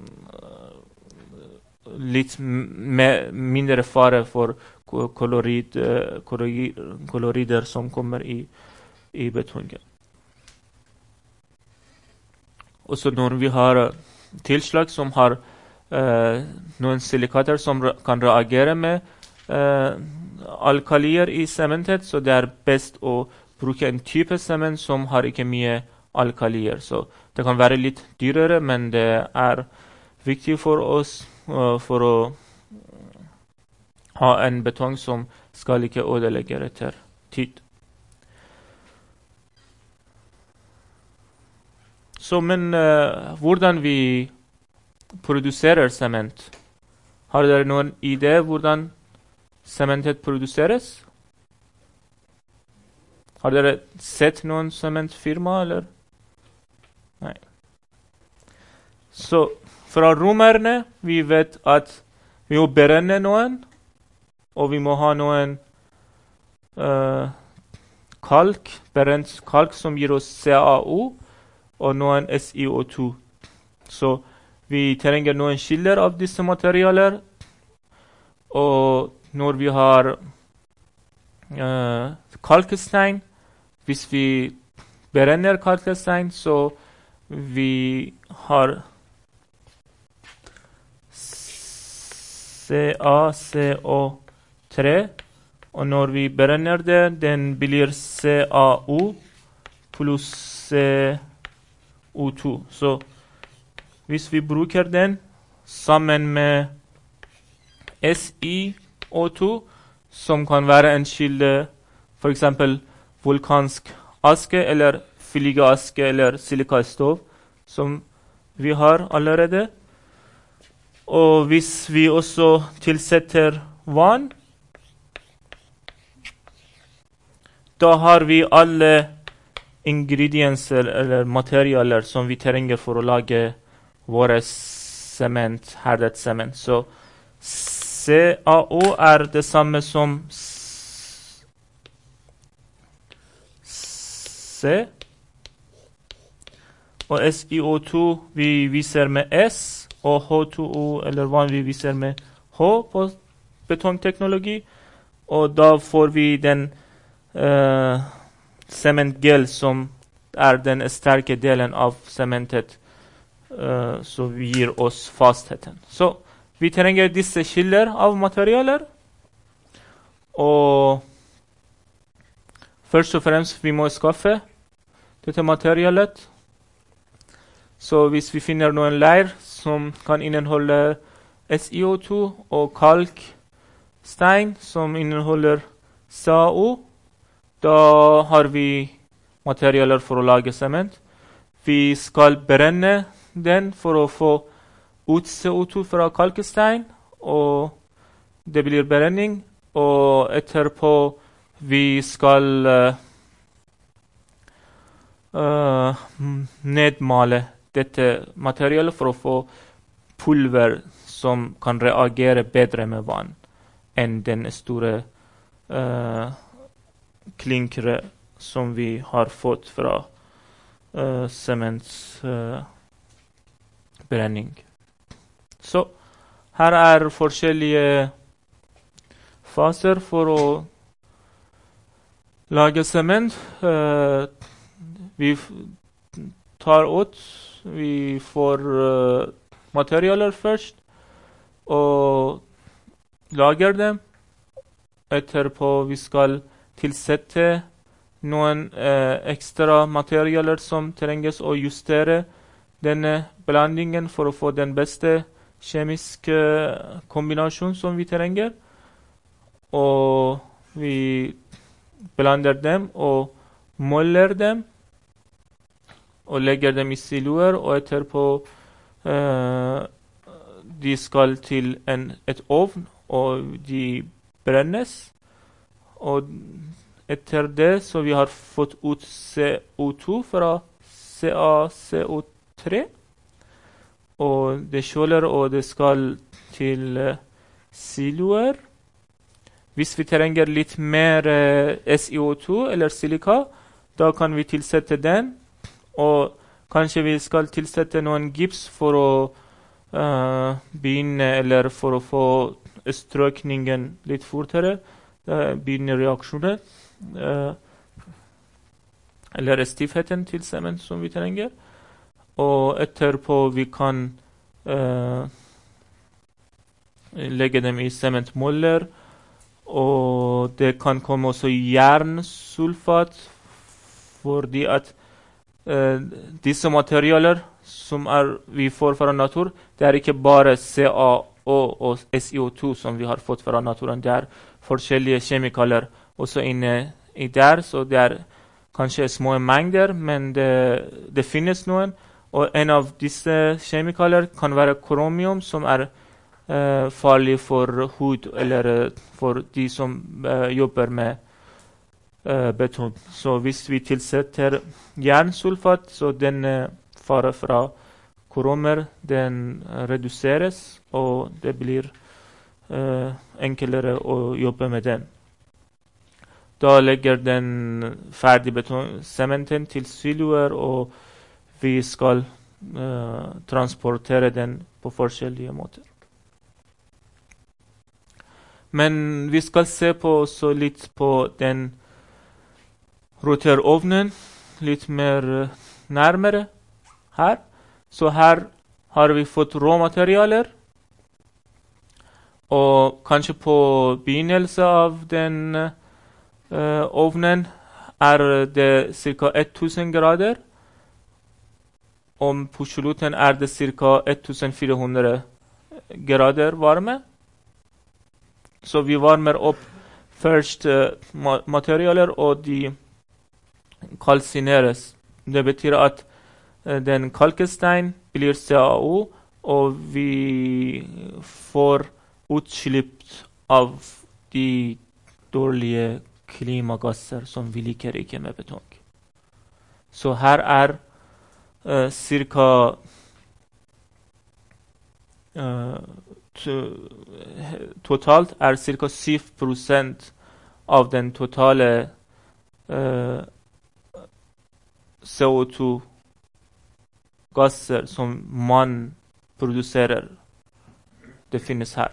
S1: litt me- mindre fare for Kolorid, kolorider som kommer i, i betongen. Og så når vi har tilslag som har uh, noen silikater som re kan reagere med uh, alkalier i sementet, så det er best å bruke en type sement som har ikke mye alkalier. Så det kan være litt dyrere, men det er viktig for oss uh, for å ha en betong som skal ikke ødelegge etter tid. Så, men uh, hvordan vi produserer sement? Har dere noen idé hvordan sementet produseres? Har dere sett noen sementfirma, eller? Nei. Så fra romerne, vi vet at vi må berenne noen, og vi må ha noen uh, kalk, berent kalk som gir oss C A O, og noen S i O to. Så vi trenger noen skiller av disse materialer, og når vi har uh, kalkstein, hvis vi berenner kalkstein, så vi har C A C O tre, og når vi berenner det, den blir C A O pluss C O to. Så hvis vi bruker den sammen med S i O to, som kan være en kilde, for eksempel vulkansk aske, eller flygeaske, eller silikastov, som vi har allerede. Og hvis vi også tilsetter vann, da har vi alle ingredienser eller materialer som vi trenger for å lage vår sement, herdet sement. Så C A O er det samme som C, og S i O to vi viser med S, og H to O eller vann vi viser med H på betongteknologi, og da får vi den uh, sementgel som er den sterke delen av sementet, uh, så vi gir oss fastheten. Så vi trenger disse skiller av materialer, og først og fremst vi må skaffe dette materialet. Så hvis vi finner noen leir som kan inneholde S i O to og kalkstein som inneholder C A O, da har vi materialer for å lage sement. Vi skal brenne den for å få ut C O to fra kalkstein, og det blir brenning, og etterpå vi skal uh, uh, nedmale dette materialet for å få pulver som kan reagere bedre med vann enn den store uh, klinkere som vi har fått fra uh, sementsbrenning. Uh, Så her er forskjellige faser for å lage sement. Uh, vi tar ut, vi får uh, materialer først, og lager dem. Etterpå vi skal tilsette noen uh, ekstra materialer som trenges å justere denne blandingen for å få den beste kjemiske kombinasjonen som vi trenger. Og vi blander dem og måler dem og legger dem i siloer, og etterpå uh, de skal til en, et ovn, og de brennes. Og etter det så vi har fått ut C O to fra C A C O tre, og det kjøler, og det skal til uh, siloer. Hvis vi trenger litt mer uh, S i O to eller silika, da kan vi tilsette den, og kanskje vi skal tilsette noen gips for å uh, begynne, eller for å få strøkningen litt fortere, uh, begynne reaksjoner, uh, eller stivheten til sement som vi trenger. og etterpå vi kan uh, legge dem i sementmoller, og det kan komme også jernsulfat, fordi at uh, disse materialer som er, vi får fra natur, det er ikke bare C A O og S I O to som vi har fått fra naturen. Det er forskjellige kjemikalier også inne i der, så det er kanskje små mengder, men det, det finnes noen. Og en av disse kjemikalier kan være kromium, som er uh, farlig for hud, eller for de som uh, jobber med uh, betong. Så hvis vi tilsetter jernsulfat, så denne fare fra kromer, den reduseres, og det blir uh, enklere å jobbe med den. Da legger den ferdig betongsementen til siloer, og vi skal uh, transportere den på forskjellige måter. Men vi skal se på også litt på den roterovnen, litt mer nærmere her. Så her har vi fått råmaterialer, og kanskje på begynnelse av den uh, ovnen er det ca. tusen grader. Om på slutten er det ca. fjorten hundre grader varme. Så vi varmer opp først uh, ma materialer, og de kalsineres. Det betyr at uh, den kalkstein blir C A O, og vi får utslipp av de dårlige klimagasser som vi liker ikke med betong. Så her er uh, cirka uh, totalt er cirka syv prosent av den totale uh, C O to gasser som man produserer. Det finnes her.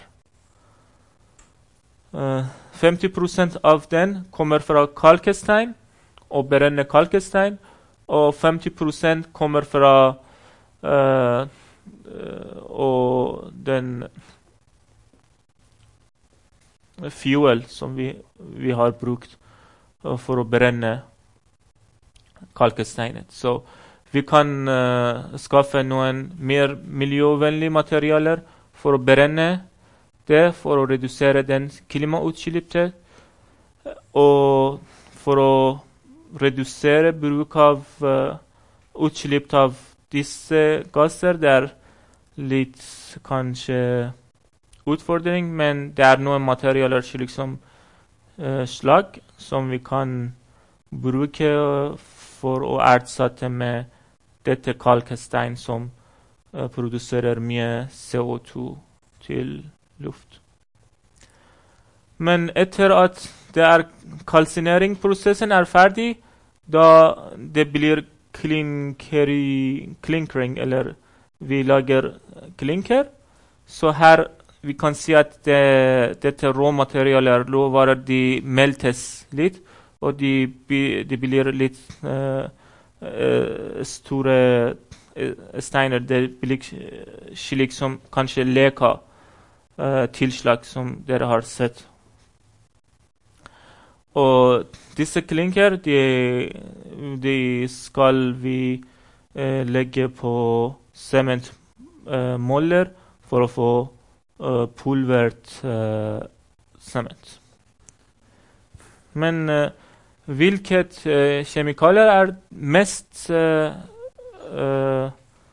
S1: Uh, femti prosent av den kommer fra kalkstein og brennende kalkstein, og femti prosent kommer fra uh, uh, og den fuel som vi, vi har brukt uh, for å brenne kalksteinet. Så vi kan uh, skaffe noen mer miljøvennlige materialer for å brenne det, for å redusere den klimautslippet, og for å redusere bruk av uh, utslipp av disse gasser. Det er litt kanskje utfordring, men det er noen materialer slik som uh, slag som vi kan bruke for å erstatte med dette kalkstein som uh, produserer mye C O to til luft. Men etter at det er kalsineringsprosessen er ferdig, da det blir klinkeri, klinkring, eller vi lager klinker, så her vi kan si at det, dette råmaterialet, råvarer, de meltes litt, og de, de blir litt uh, uh, store uh, steiner. Det blir slik som kanskje leka uh, tilslag som dere har sett. Og disse klinker, de, de skal vi uh, legge på sementmoller uh, for å få uh, pulvert uh, sement. Men uh, hvilket uh, kjemikalier er mest uh, uh,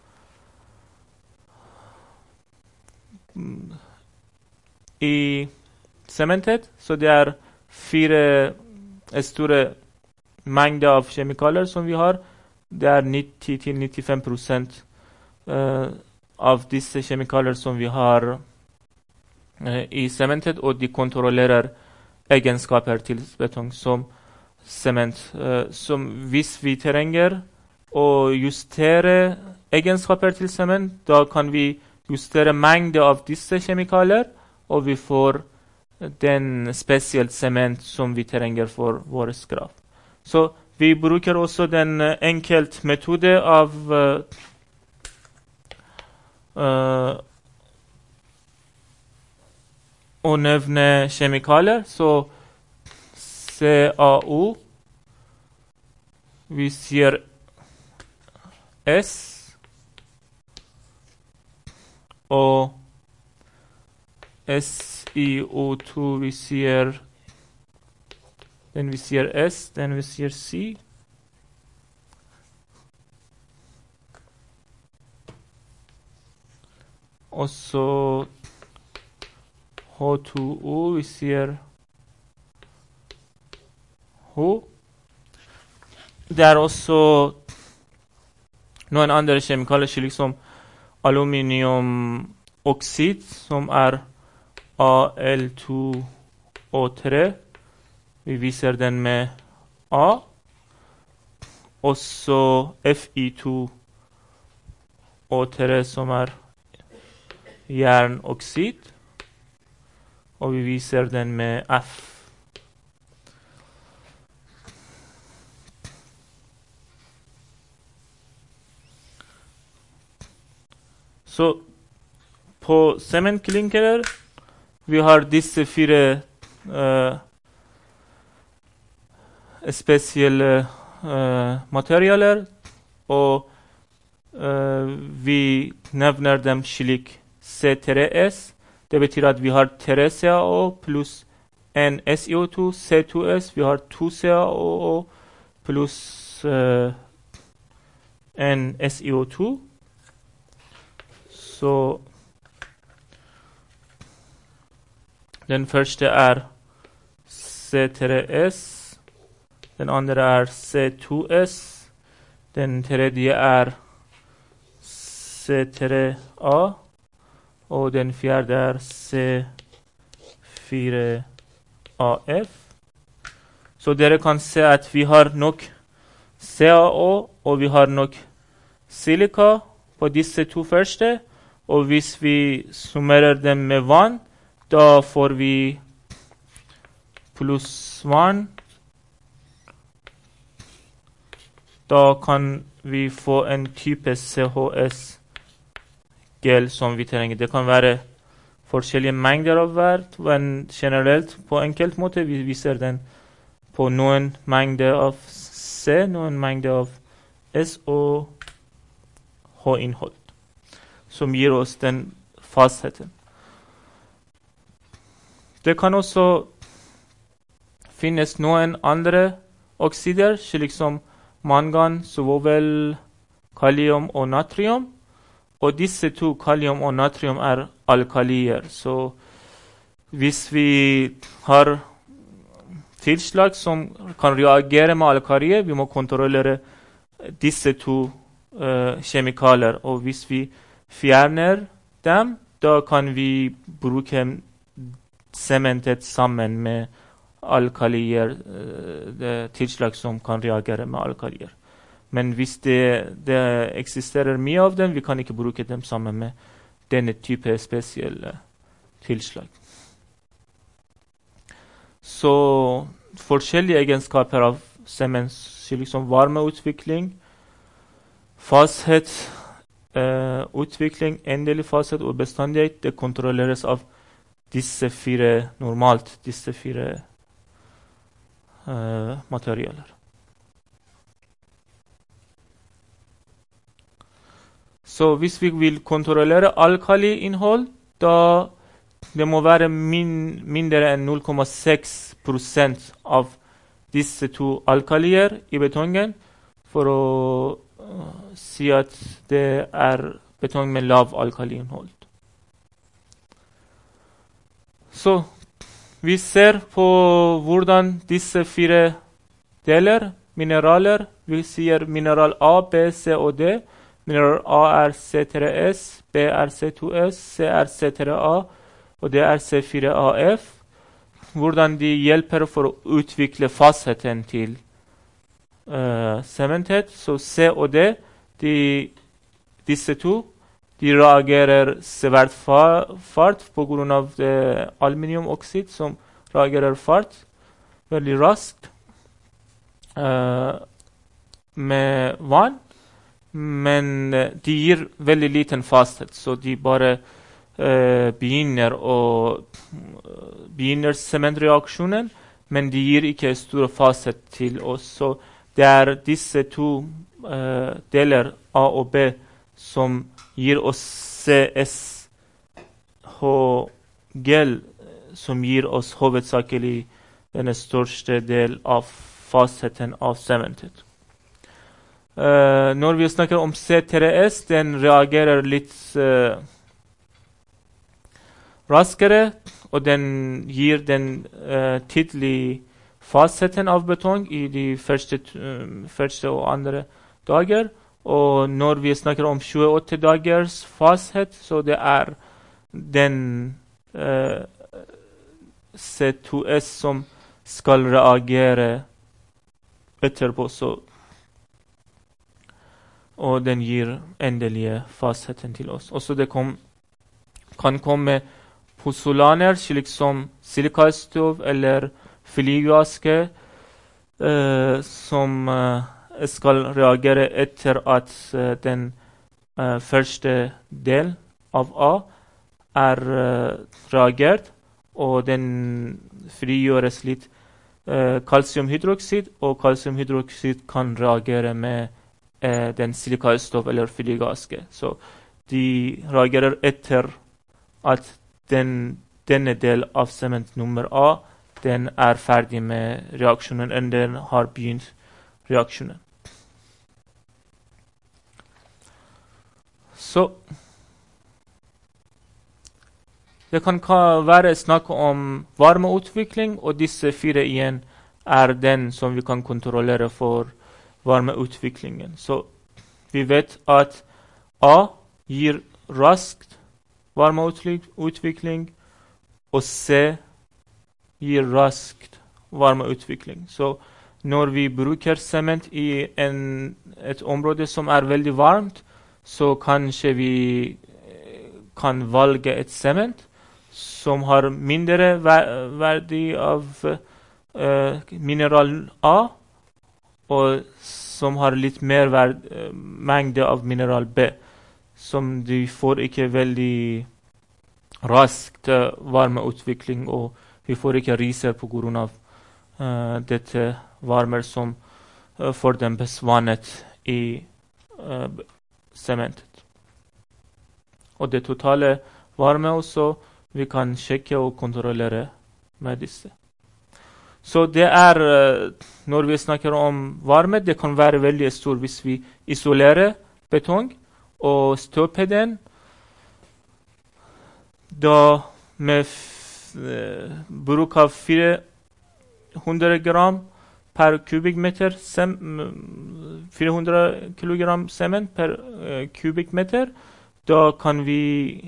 S1: i sementet? Så det er fire store mengder av kjemikalier som vi har. Det er nitti til nittifem prosent uh, av disse kjemikalier som vi har uh, i sementet, og de kontrollerer egenskaper til betong som sement. Uh, som hvis vi trenger å justere egenskaper til sement, da kan vi justere mengde av disse kjemikalier, og vi får den spesielt sement som vi trenger for våre krav. Så vi bruker også den enkelt metode av uh, uh, och nevne kemikalier. Så C A O, vi ser S, og S I O to, vi ser den vi ser S, den vi ser C. Og så H to O, vi ser H. Det er også noen andre kjemikalier, slik som aluminiumoksid, som er A L to O tre. Vi viser den med A. Og så F I to O tre, som er jernoksid. Og vi viser den med F. Så på sementklinkere vi har disse fire uh, spesielle uh, materialer, og uh, vi nevner dem slik C tre S. Det betyr at vi har tre C A O pluss en S I O to, C to S. Vi har to C A O pluss uh, en S I O to. Så den første er C tre S, den andre er C to S, den tredje er C tre A, og den fjerde er C fire A F. Så dere kan se at vi har nok C A O, og vi har nok silika på disse to første. Og hvis vi summerer dem med vann, da får vi pluss vann. Da kan vi få en type C H S-gel som vi trenger. Det kan være forskjellige mengder av hvert, men generelt på enkelt måte vi viser den på noen mengde av C, noen mengde av S og H-innhold, som gir oss den fastheten. Det kan også finnes noen andre oksider, slik som mangan, svovel, kalium og natrium. Og disse to, kalium og natrium, er alkalier. Så hvis vi har tilslag som kan reagere med alkalier, vi må kontrollere disse to uh, kjemikalier. Og hvis vi fjerner dem, da kan vi bruke sementet sammen med alkalier, uh, tilslag som kan reagere med alkalier. Men hvis det, det eksisterer mye av dem, vi kan ikke bruke dem sammen med denne type spesielle tilslag. Så forskjellige egenskaper av sement, slik som varmeutvikling, fasthet, uh, utvikling, endelig fasthet og bestandighet, det kontrolleres av disse fire, normalt disse fire uh, materialer. Så hvis vi vil kontrollere alkaliinnhold, da det må være min, mindre enn null komma seks prosent av disse to alkalier i betongen for å uh, si at det er betong med lav alkaliinnhold. Så vi ser på hvordan disse fire deler, mineraler, vi sier mineral A, B, C og D. Mineral A er C tre S, B er C to S, C er C tre A, og D er C fire A F. Hvordan de hjelper for å utvikle fastheten til uh, sementet. Så C og D, de, disse to, de reagerer svært fart på grunn av aluminiumoksid som reagerer fart veldig raskt uh, med vann. men eh, de gir veldig liten fasthet, så de bare eh, begynner å begynner sementreaksjonen, men de gir ikke stor fasthet til oss. Så det er disse to eh, deler, A og B, som gir oss C S H gel, som gir oss hovedsakelig den største del av fastheten av sementet. Uh, når vi snakker om C tre S, den reagerer litt uh, raskere, og den gir den uh, tidlig fastheten av betong i de første, uh, første og andre dager. Og når vi snakker om tjueåtte dagers fasthet, så det er den uh, C to S som skal reagere etterpå, så og den gir endelige fastheten til oss. Også det kom, kan komme pozzolaner, slik som silikastøv eller flygeaske, uh, som uh, skal reagere etter at uh, den uh, første del av A er uh, reagert, og den frigjøres litt uh, kalsiumhydroksid, og kalsiumhydroksid kan reagere med uh, den silikastøv eller flygeaske. Så de reagerer etter at den, denne del av sement nummer A den er ferdig med reaksjonen, enn den har begynt reaksjonen. Så det kan være snakk om varmeutvikling, og disse fire igjen er den som vi kan kontrollere for varmeutviklingen. Så vi vet at A gir raskt varmeutvikling, og C gir raskt varmeutvikling. Så når vi bruker sement i en, et område som er veldig varmt, så kanskje vi kan valge et sement som har mindre verdi av uh, mineral A, og som har litt mer verd, uh, mengde av mineral B, som de får ikke veldig raskt uh, varmeutvikling, og vi får ikke riser på grunn av uh, dette varmer som uh, fordempes vannet i uh, sementet. Og det totale varme også vi kan sjekke og kontrollere med disse. Så det er, når vi snakker om varme, det kan være veldig stor hvis vi isolerer betong og støper den. Da med bruk av fire hundre gram per kubikkmeter, fire hundre kilogram sement per uh, kubikkmeter, da kan vi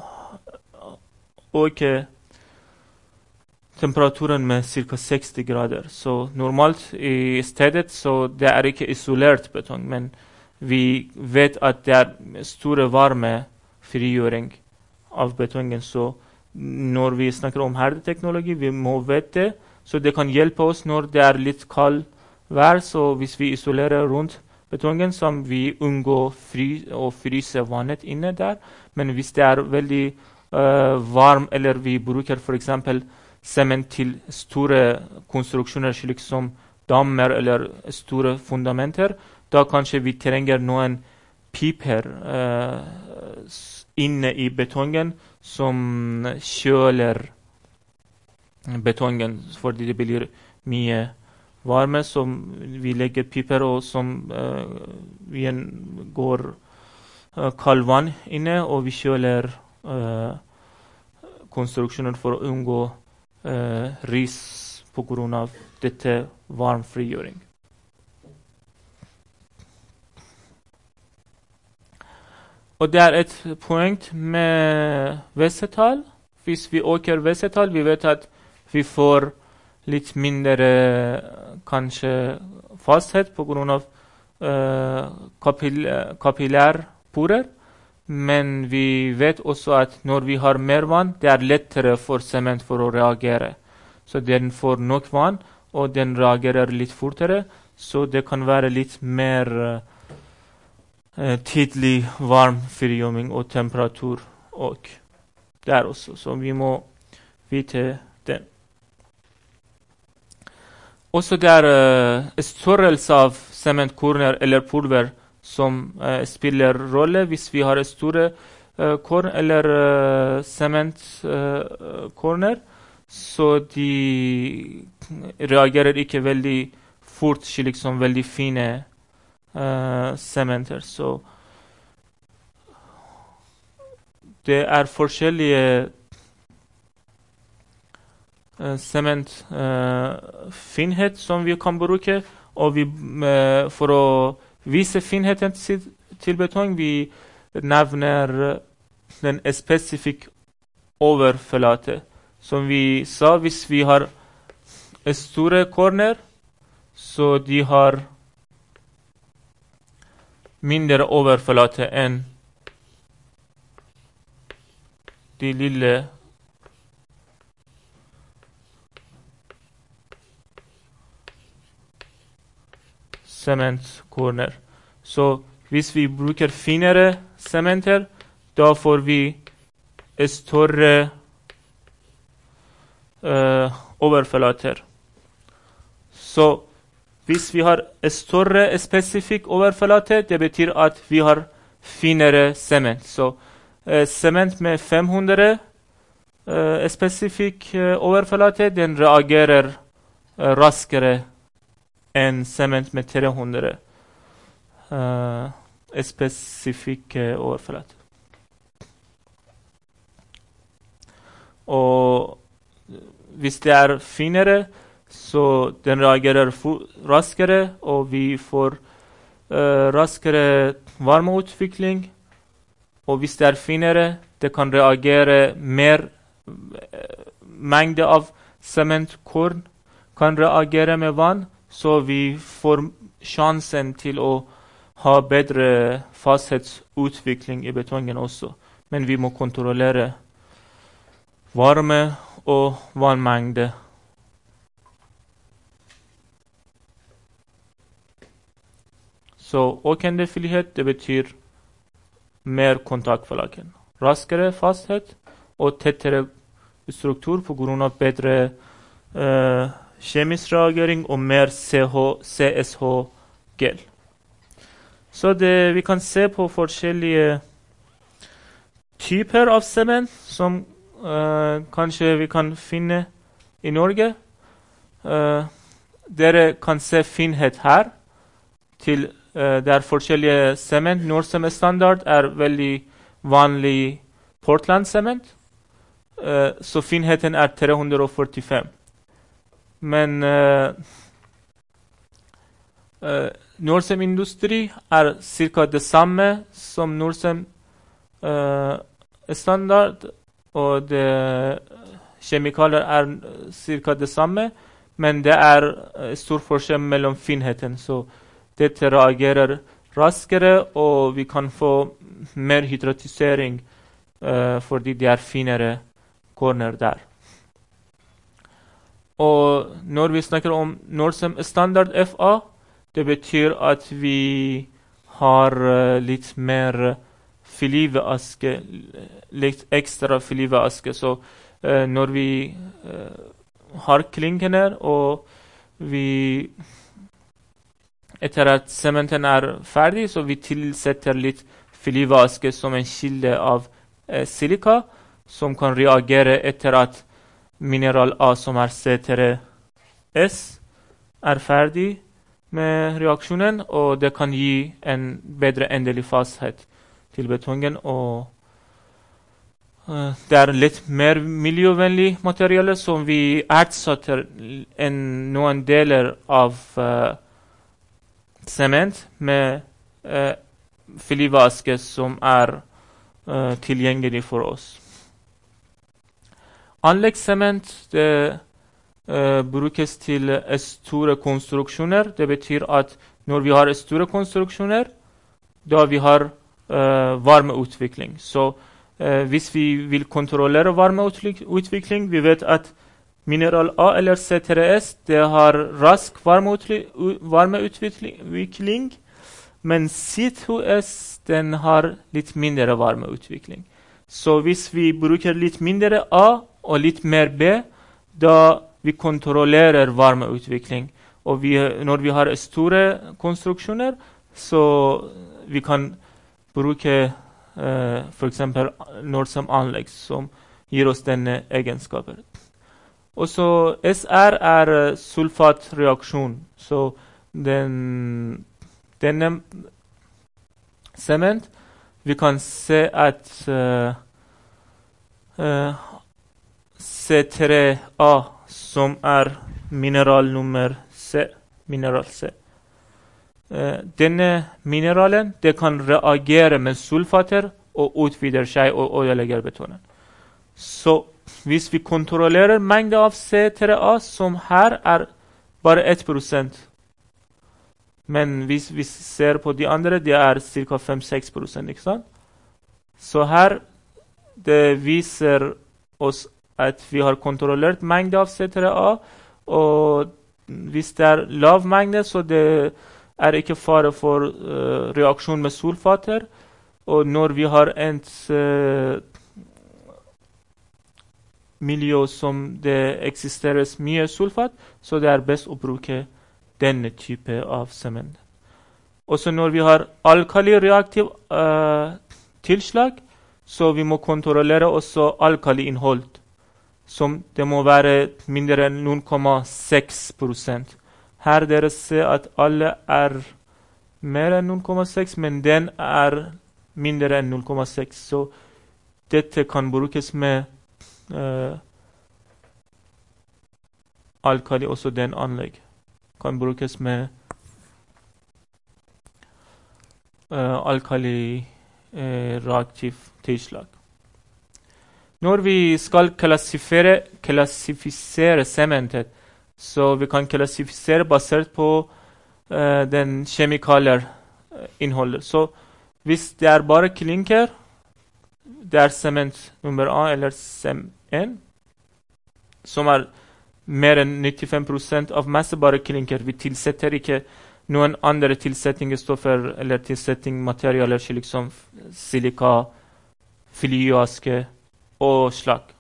S1: øke temperaturen med ca. seksti grader. Så normalt i stedet, så det er ikke isolert betong, men vi vet at det er store varme frigjøring av betongen. Så når vi snakker om herdeteknologi, vi må vite det. Så det kan hjelpe oss når det er litt kald vær, så hvis vi isolerer rundt betongen, så vi unngår fry, å fryse vannet inne der. Men hvis det er veldig uh, varm, eller vi bruker for eksempel sement til store konstruksjoner, slik som dammer eller store fundamenter, da kanskje vi trenger noen piper uh, inne i betongen som kjøler betongen, fordi det blir mye varme, som vi legger piper, og som uh, vi går uh, kald vann inne, og vi kjøler uh, konstruksjonen for å unngå uh, ris på grunn av dette varmfrigjøring. Og det er et poeng med vesetall. Hvis vi øker vesetall, vi vet at vi får litt mindre kanskje fasthet på grunn av uh, kapil kapillærporer. Men vi vet også at når vi har mer vann, det er lettere for sement for å reagere. Så den får nok vann, og den reagerer litt fortere. Så det kan være litt mer uh, tidlig varmfrigjøring og temperatur og der også, så vi må vite den. Også det er uh, størrelse av sementkorner eller pulver som uh, spiller rolle. Hvis vi har store uh, korn eller uh, sementkorner, uh, så de reagerer ikke veldig fort, slik som veldig fine uh, sementer. Så det er forskjellige uh, sement uh, finhet som vi kan bruke, og vi, uh, for å vise finheten til, til betong, vi nevner den spesifikke overflate. Som vi sa, hvis vi har store korner, så de har mindre overflate enn de lille sementkorner. Så hvis vi bruker finere sementer, da får vi større uh, overflater. Så hvis vi har større spesifikk overflate, det betyr at vi har finere sement. Så uh, sement med fem hundre uh, spesifikk uh, overflate, den reagerer uh, raskere enn sement med tre hundre uh, spesifikk uh, overflate. Og hvis det er finere, så den reagerer raskere, og vi får uh, raskere varmeutvikling. Og hvis det er finere, det kan reagere mer uh, mengde av sementkorn kan reagere med vann, så vi får sjansen til å ha bedre fasthetsutvikling i betongen også. Men vi må kontrollere varme og vannmengde. Så åkendefrihet, det betyr mer kontaktflake, raskere fasthet og tettere struktur på grunn av bedre uh, kjemisk reagering og mer C S H-gel. Så det, vi kan se på forskjellige typer av sement som uh, kanskje vi kan finne i Norge. Uh, dere kan se finhet her. Til, uh, det er forskjellige sement. Norcem standard er veldig vanlig Portland-sement. Uh, så finheten er tre hundre førtifem. Men uh, uh, Norcem Industri er cirka det samme som Norcem uh, standard, og det kjemikalier er cirka det samme, men det er uh, stor forskjell mellom finheten, så dette reagerer raskere, og vi kan få mer hydratisering uh, fordi det er finere korner der. Og når vi snakker om Norcem standard F A, det betyr at vi har uh, litt mer filiveaske, litt ekstra filiveaske. Så uh, når vi uh, har klinkener, og vi etter at sementen er ferdig, så vi tilsetter litt filiveaske som en kilde av uh, silika, som kan reagere etter at mineral A, som er C tre S, er ferdig med reaksjonen, og det kan gi en bedre endelig fasthet til betongen, og uh, det er litt mer miljøvennlig materiale som vi erstatter enn noen deler av uh, sement med uh, filiveaske som er uh, tilgjengelig for oss. Anleggssement det uh, brukes til uh, store konstruksjoner. Det betyr at når vi har store konstruksjoner, da vi har uh, varmeutvikling. Så uh, hvis vi vil kontrollere varmeutvikling, vi vet at mineral A eller C tre S det har rask varmeutvikling, Men C to S den har litt mindre varmeutvikling. Så hvis vi bruker litt mindre A og litt mer B, da vi kontrollerer varmeutvikling. Og vi, når vi har store konstruksjoner, så vi kan bruke uh, for eksempel Norcem-anlegg som gir oss denne egenskapen. Og så S R er sulfatreaksjon. Så den, denne sement, vi kan se at uh, uh, C tre A, som er mineral nummer C, mineral C. Uh, denne mineralen det kan reagere med sulfater og utvider seg og ødelegger betonen. Så hvis vi kontrollerer mengde av C tre A, som her er bare ett prosent, men hvis vi ser på de andre, det er ca. fem til seks prosent, ikke sant? Så her, det viser oss at vi har kontrollert mengde av C tre A, og hvis det er lav mengde, så det er ikke fare for uh, reaksjon med sulfater, og når vi har et uh, miljø som det eksisteres mye sulfat, så det er best å bruke denne type av sement. Også når vi har alkalireaktiv uh, tilslag, så vi må kontrollere også alkaliinnhold, som det må være mindre enn null komma seks prosent. Her dere ser at alle er mer enn null komma seks, men den er mindre enn null komma seks, så dette kan brukes med uh, alkali, også den anlegg kan brukes med uh, alkali uh, reaktiv tilslag. Når vi skal klassifisere, klassifisere sementet, så vi kan klassifisere basert på uh, den kjemikalier uh, innholdet. Så hvis det er bare klinker, det er sement nummer A eller sem en, som er mer enn nittifem prosent av masse bare klinker. Vi tilsetter ikke noen andre tilsetningsstoffer eller tilsetningsmaterialer, slik som silika, filyaske og slag.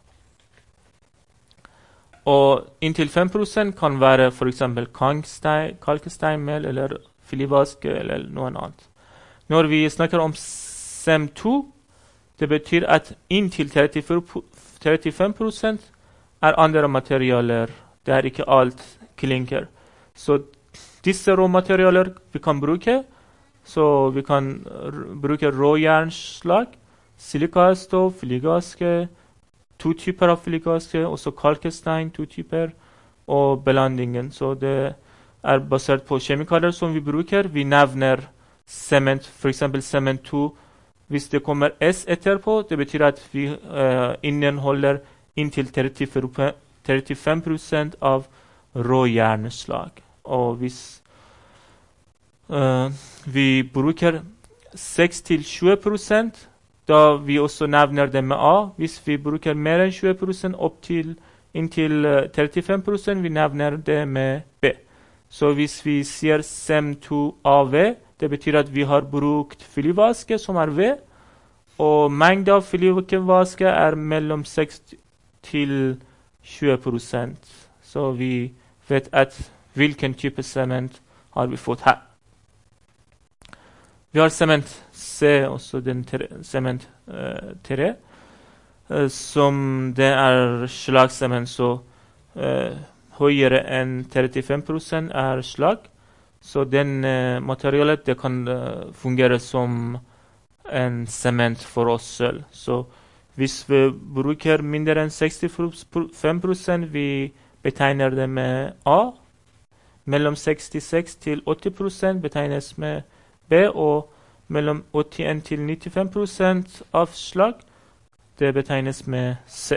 S1: Og inntil fem prosent kan være for eksempel kalksteinmel eller filivaske eller noe annet. Når vi snakker om sem to, det betyr at inntil trettifem prosent er andre materialer. Det er ikke alt klinker. Så disse råmaterialer vi kan bruke, så vi kan bruke råjernslag, silikastoff, filigaske, to typer av filigaske, også kalkstein, to typer, og blandingen. Så det er basert på kjemikalier som vi bruker. Vi nevner sement, for eksempel sement to. Hvis det kommer S etterpå, det betyr at vi uh, inneholder inntil trettifem prosent av råjernslag. Og hvis uh, vi bruker seks til tjue prosent, da vi også nevner det med A. Hvis vi bruker mer enn tjue prosent opp til inntil uh, trettifem prosent, vi nevner det med B. Så hvis vi sier sem to A V, det betyr at vi har brukt filivaske, som er V, og mengde av filivaske er mellom seks til tjue prosent. Så vi vet at hvilken type sement har vi fått her. Vi har sement C, også den sement uh, tre, uh, som det er slagsement, så uh, høyere enn trettifem prosent er slag. Så den uh, materialet det kan uh, fungere som en sement for oss selv. Så hvis vi bruker mindre enn sekstifem prosent, vi betegner det med A. Mellom sekstiseks til åtti prosent betegnes med B, og mellom åttien til nittifem prosent av slag, det betegnes med C.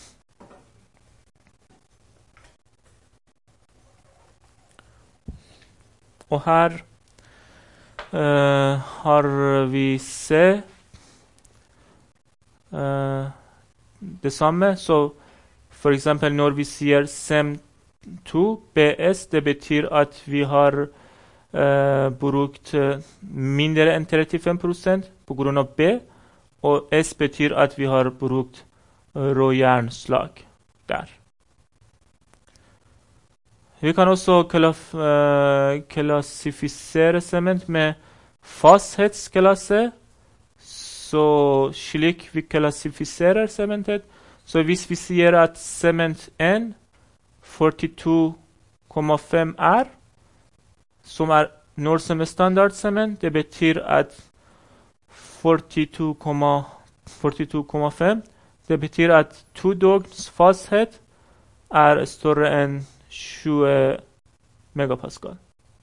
S1: Og her uh, har vi C. Uh, det samme, så for eksempel når vi sier sem to B S, det betyr at vi har uh, brukt mindre enn trettifem prosent på grunn av B, og S betyr at vi har brukt råjernslag der. Vi kan også klaff, uh, klassifisere sement med fasthetsklasse, så slik vi klassifiserer sementet. Så hvis vi sier at sement en førtito komma fem er, som er Norcem standard sement, det betyr at førtito komma fem, det betyr at to døgns fasthet er større enn tjue megapascal.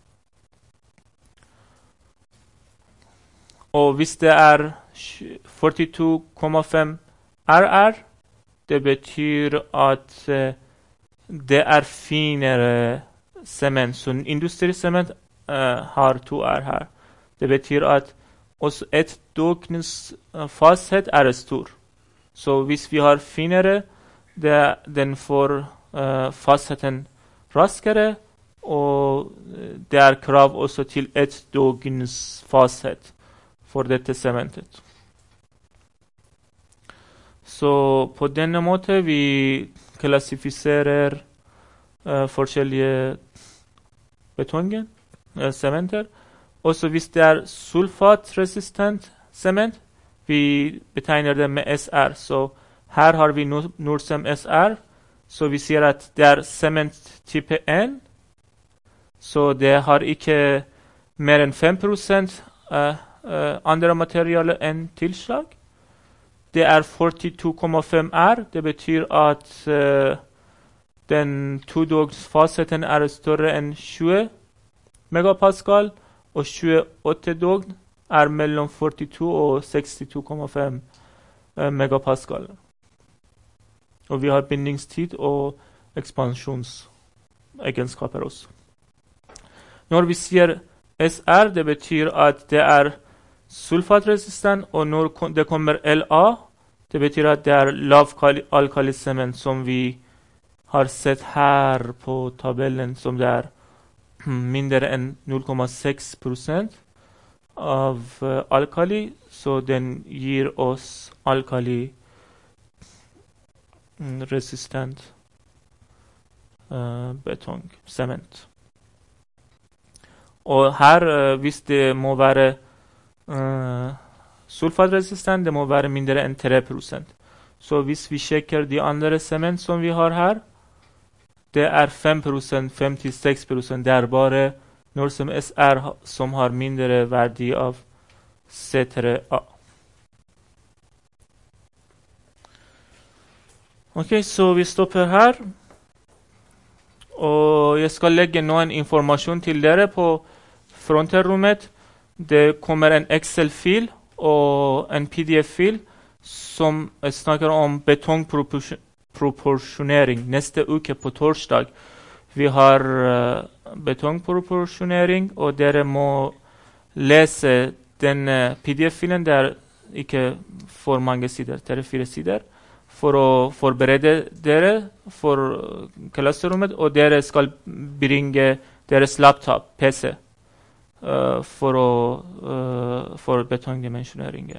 S1: Og hvis det er førtito komma fem R R, det betyr at uh, det er finere sement. Så industrisement uh, har to R her. Det betyr at også et døgns uh, fasthet er stor. Så hvis vi har finere, det, den får uh, fastheten raskere, og det er krav også til et døgns fasthet for dette sementet. Så på denne måten vi klassifiserer uh, forskjellige betonger, uh, sementer. Også hvis det er sulfatresistent sement, vi betegner det med S R. Så her har vi Norcem S R, så vi sier at det er sement type en, så det har ikke mer enn fem prosent uh, uh, andre materialer enn tilslag. Det er førtito komma fem R, det betyr at uh, den to-dags fastheten er større enn tjue megapascal, og tjueåtte døgn er mellom førtito og sekstito komma fem uh, megapascal. Og vi har bindingstid og ekspansjonsegenskaper også. Når vi sier S R, det betyr at det er sulfatresistent, og når det kommer L A, det betyr at det er lavalkalisement, som vi har sett her på tabellen, som det er mindre enn null komma seks prosent av uh, alkali, så den gir oss alkali resistent uh, betong, sement. Og her, uh, hvis det må være uh, sulfatresistent, det må være mindre enn tre prosent. Så hvis vi sjekker de andre sement som vi har her, det er fem prosent, fem til seks prosent. Det er bare Norcem S R som har mindre verdi av C tre A. Ok, så vi stopper her. Og jeg skal legge noen informasjon til dere på fronterrommet. Det kommer en Excel-fil og en P D F-fil som snakker om betongproporsjonering. Neste uke på torsdag vi har uh, betongproporsjonering, og dere må lese denne P D F-filen. Det er ikke for mange sider, tre-fire sider, for å forberede dere for klasserommet, og dere skal bringe deres laptop, P C, uh, for, å, uh, for betongdimensjoneringen.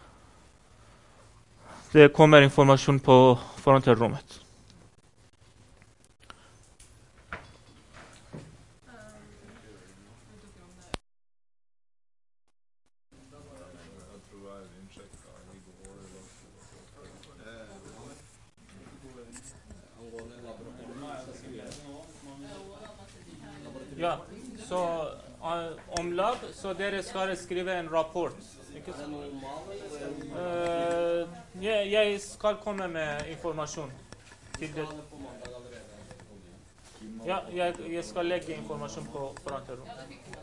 S1: Det kommer informasjon på fronterrommet. Ja, så uh, om lab, så dere skal skrive en rapport. Ikke sant? Uh, jeg, jeg skal komme med informasjon til det. Ja, jeg, jeg skal legge informasjon på fronterrommet.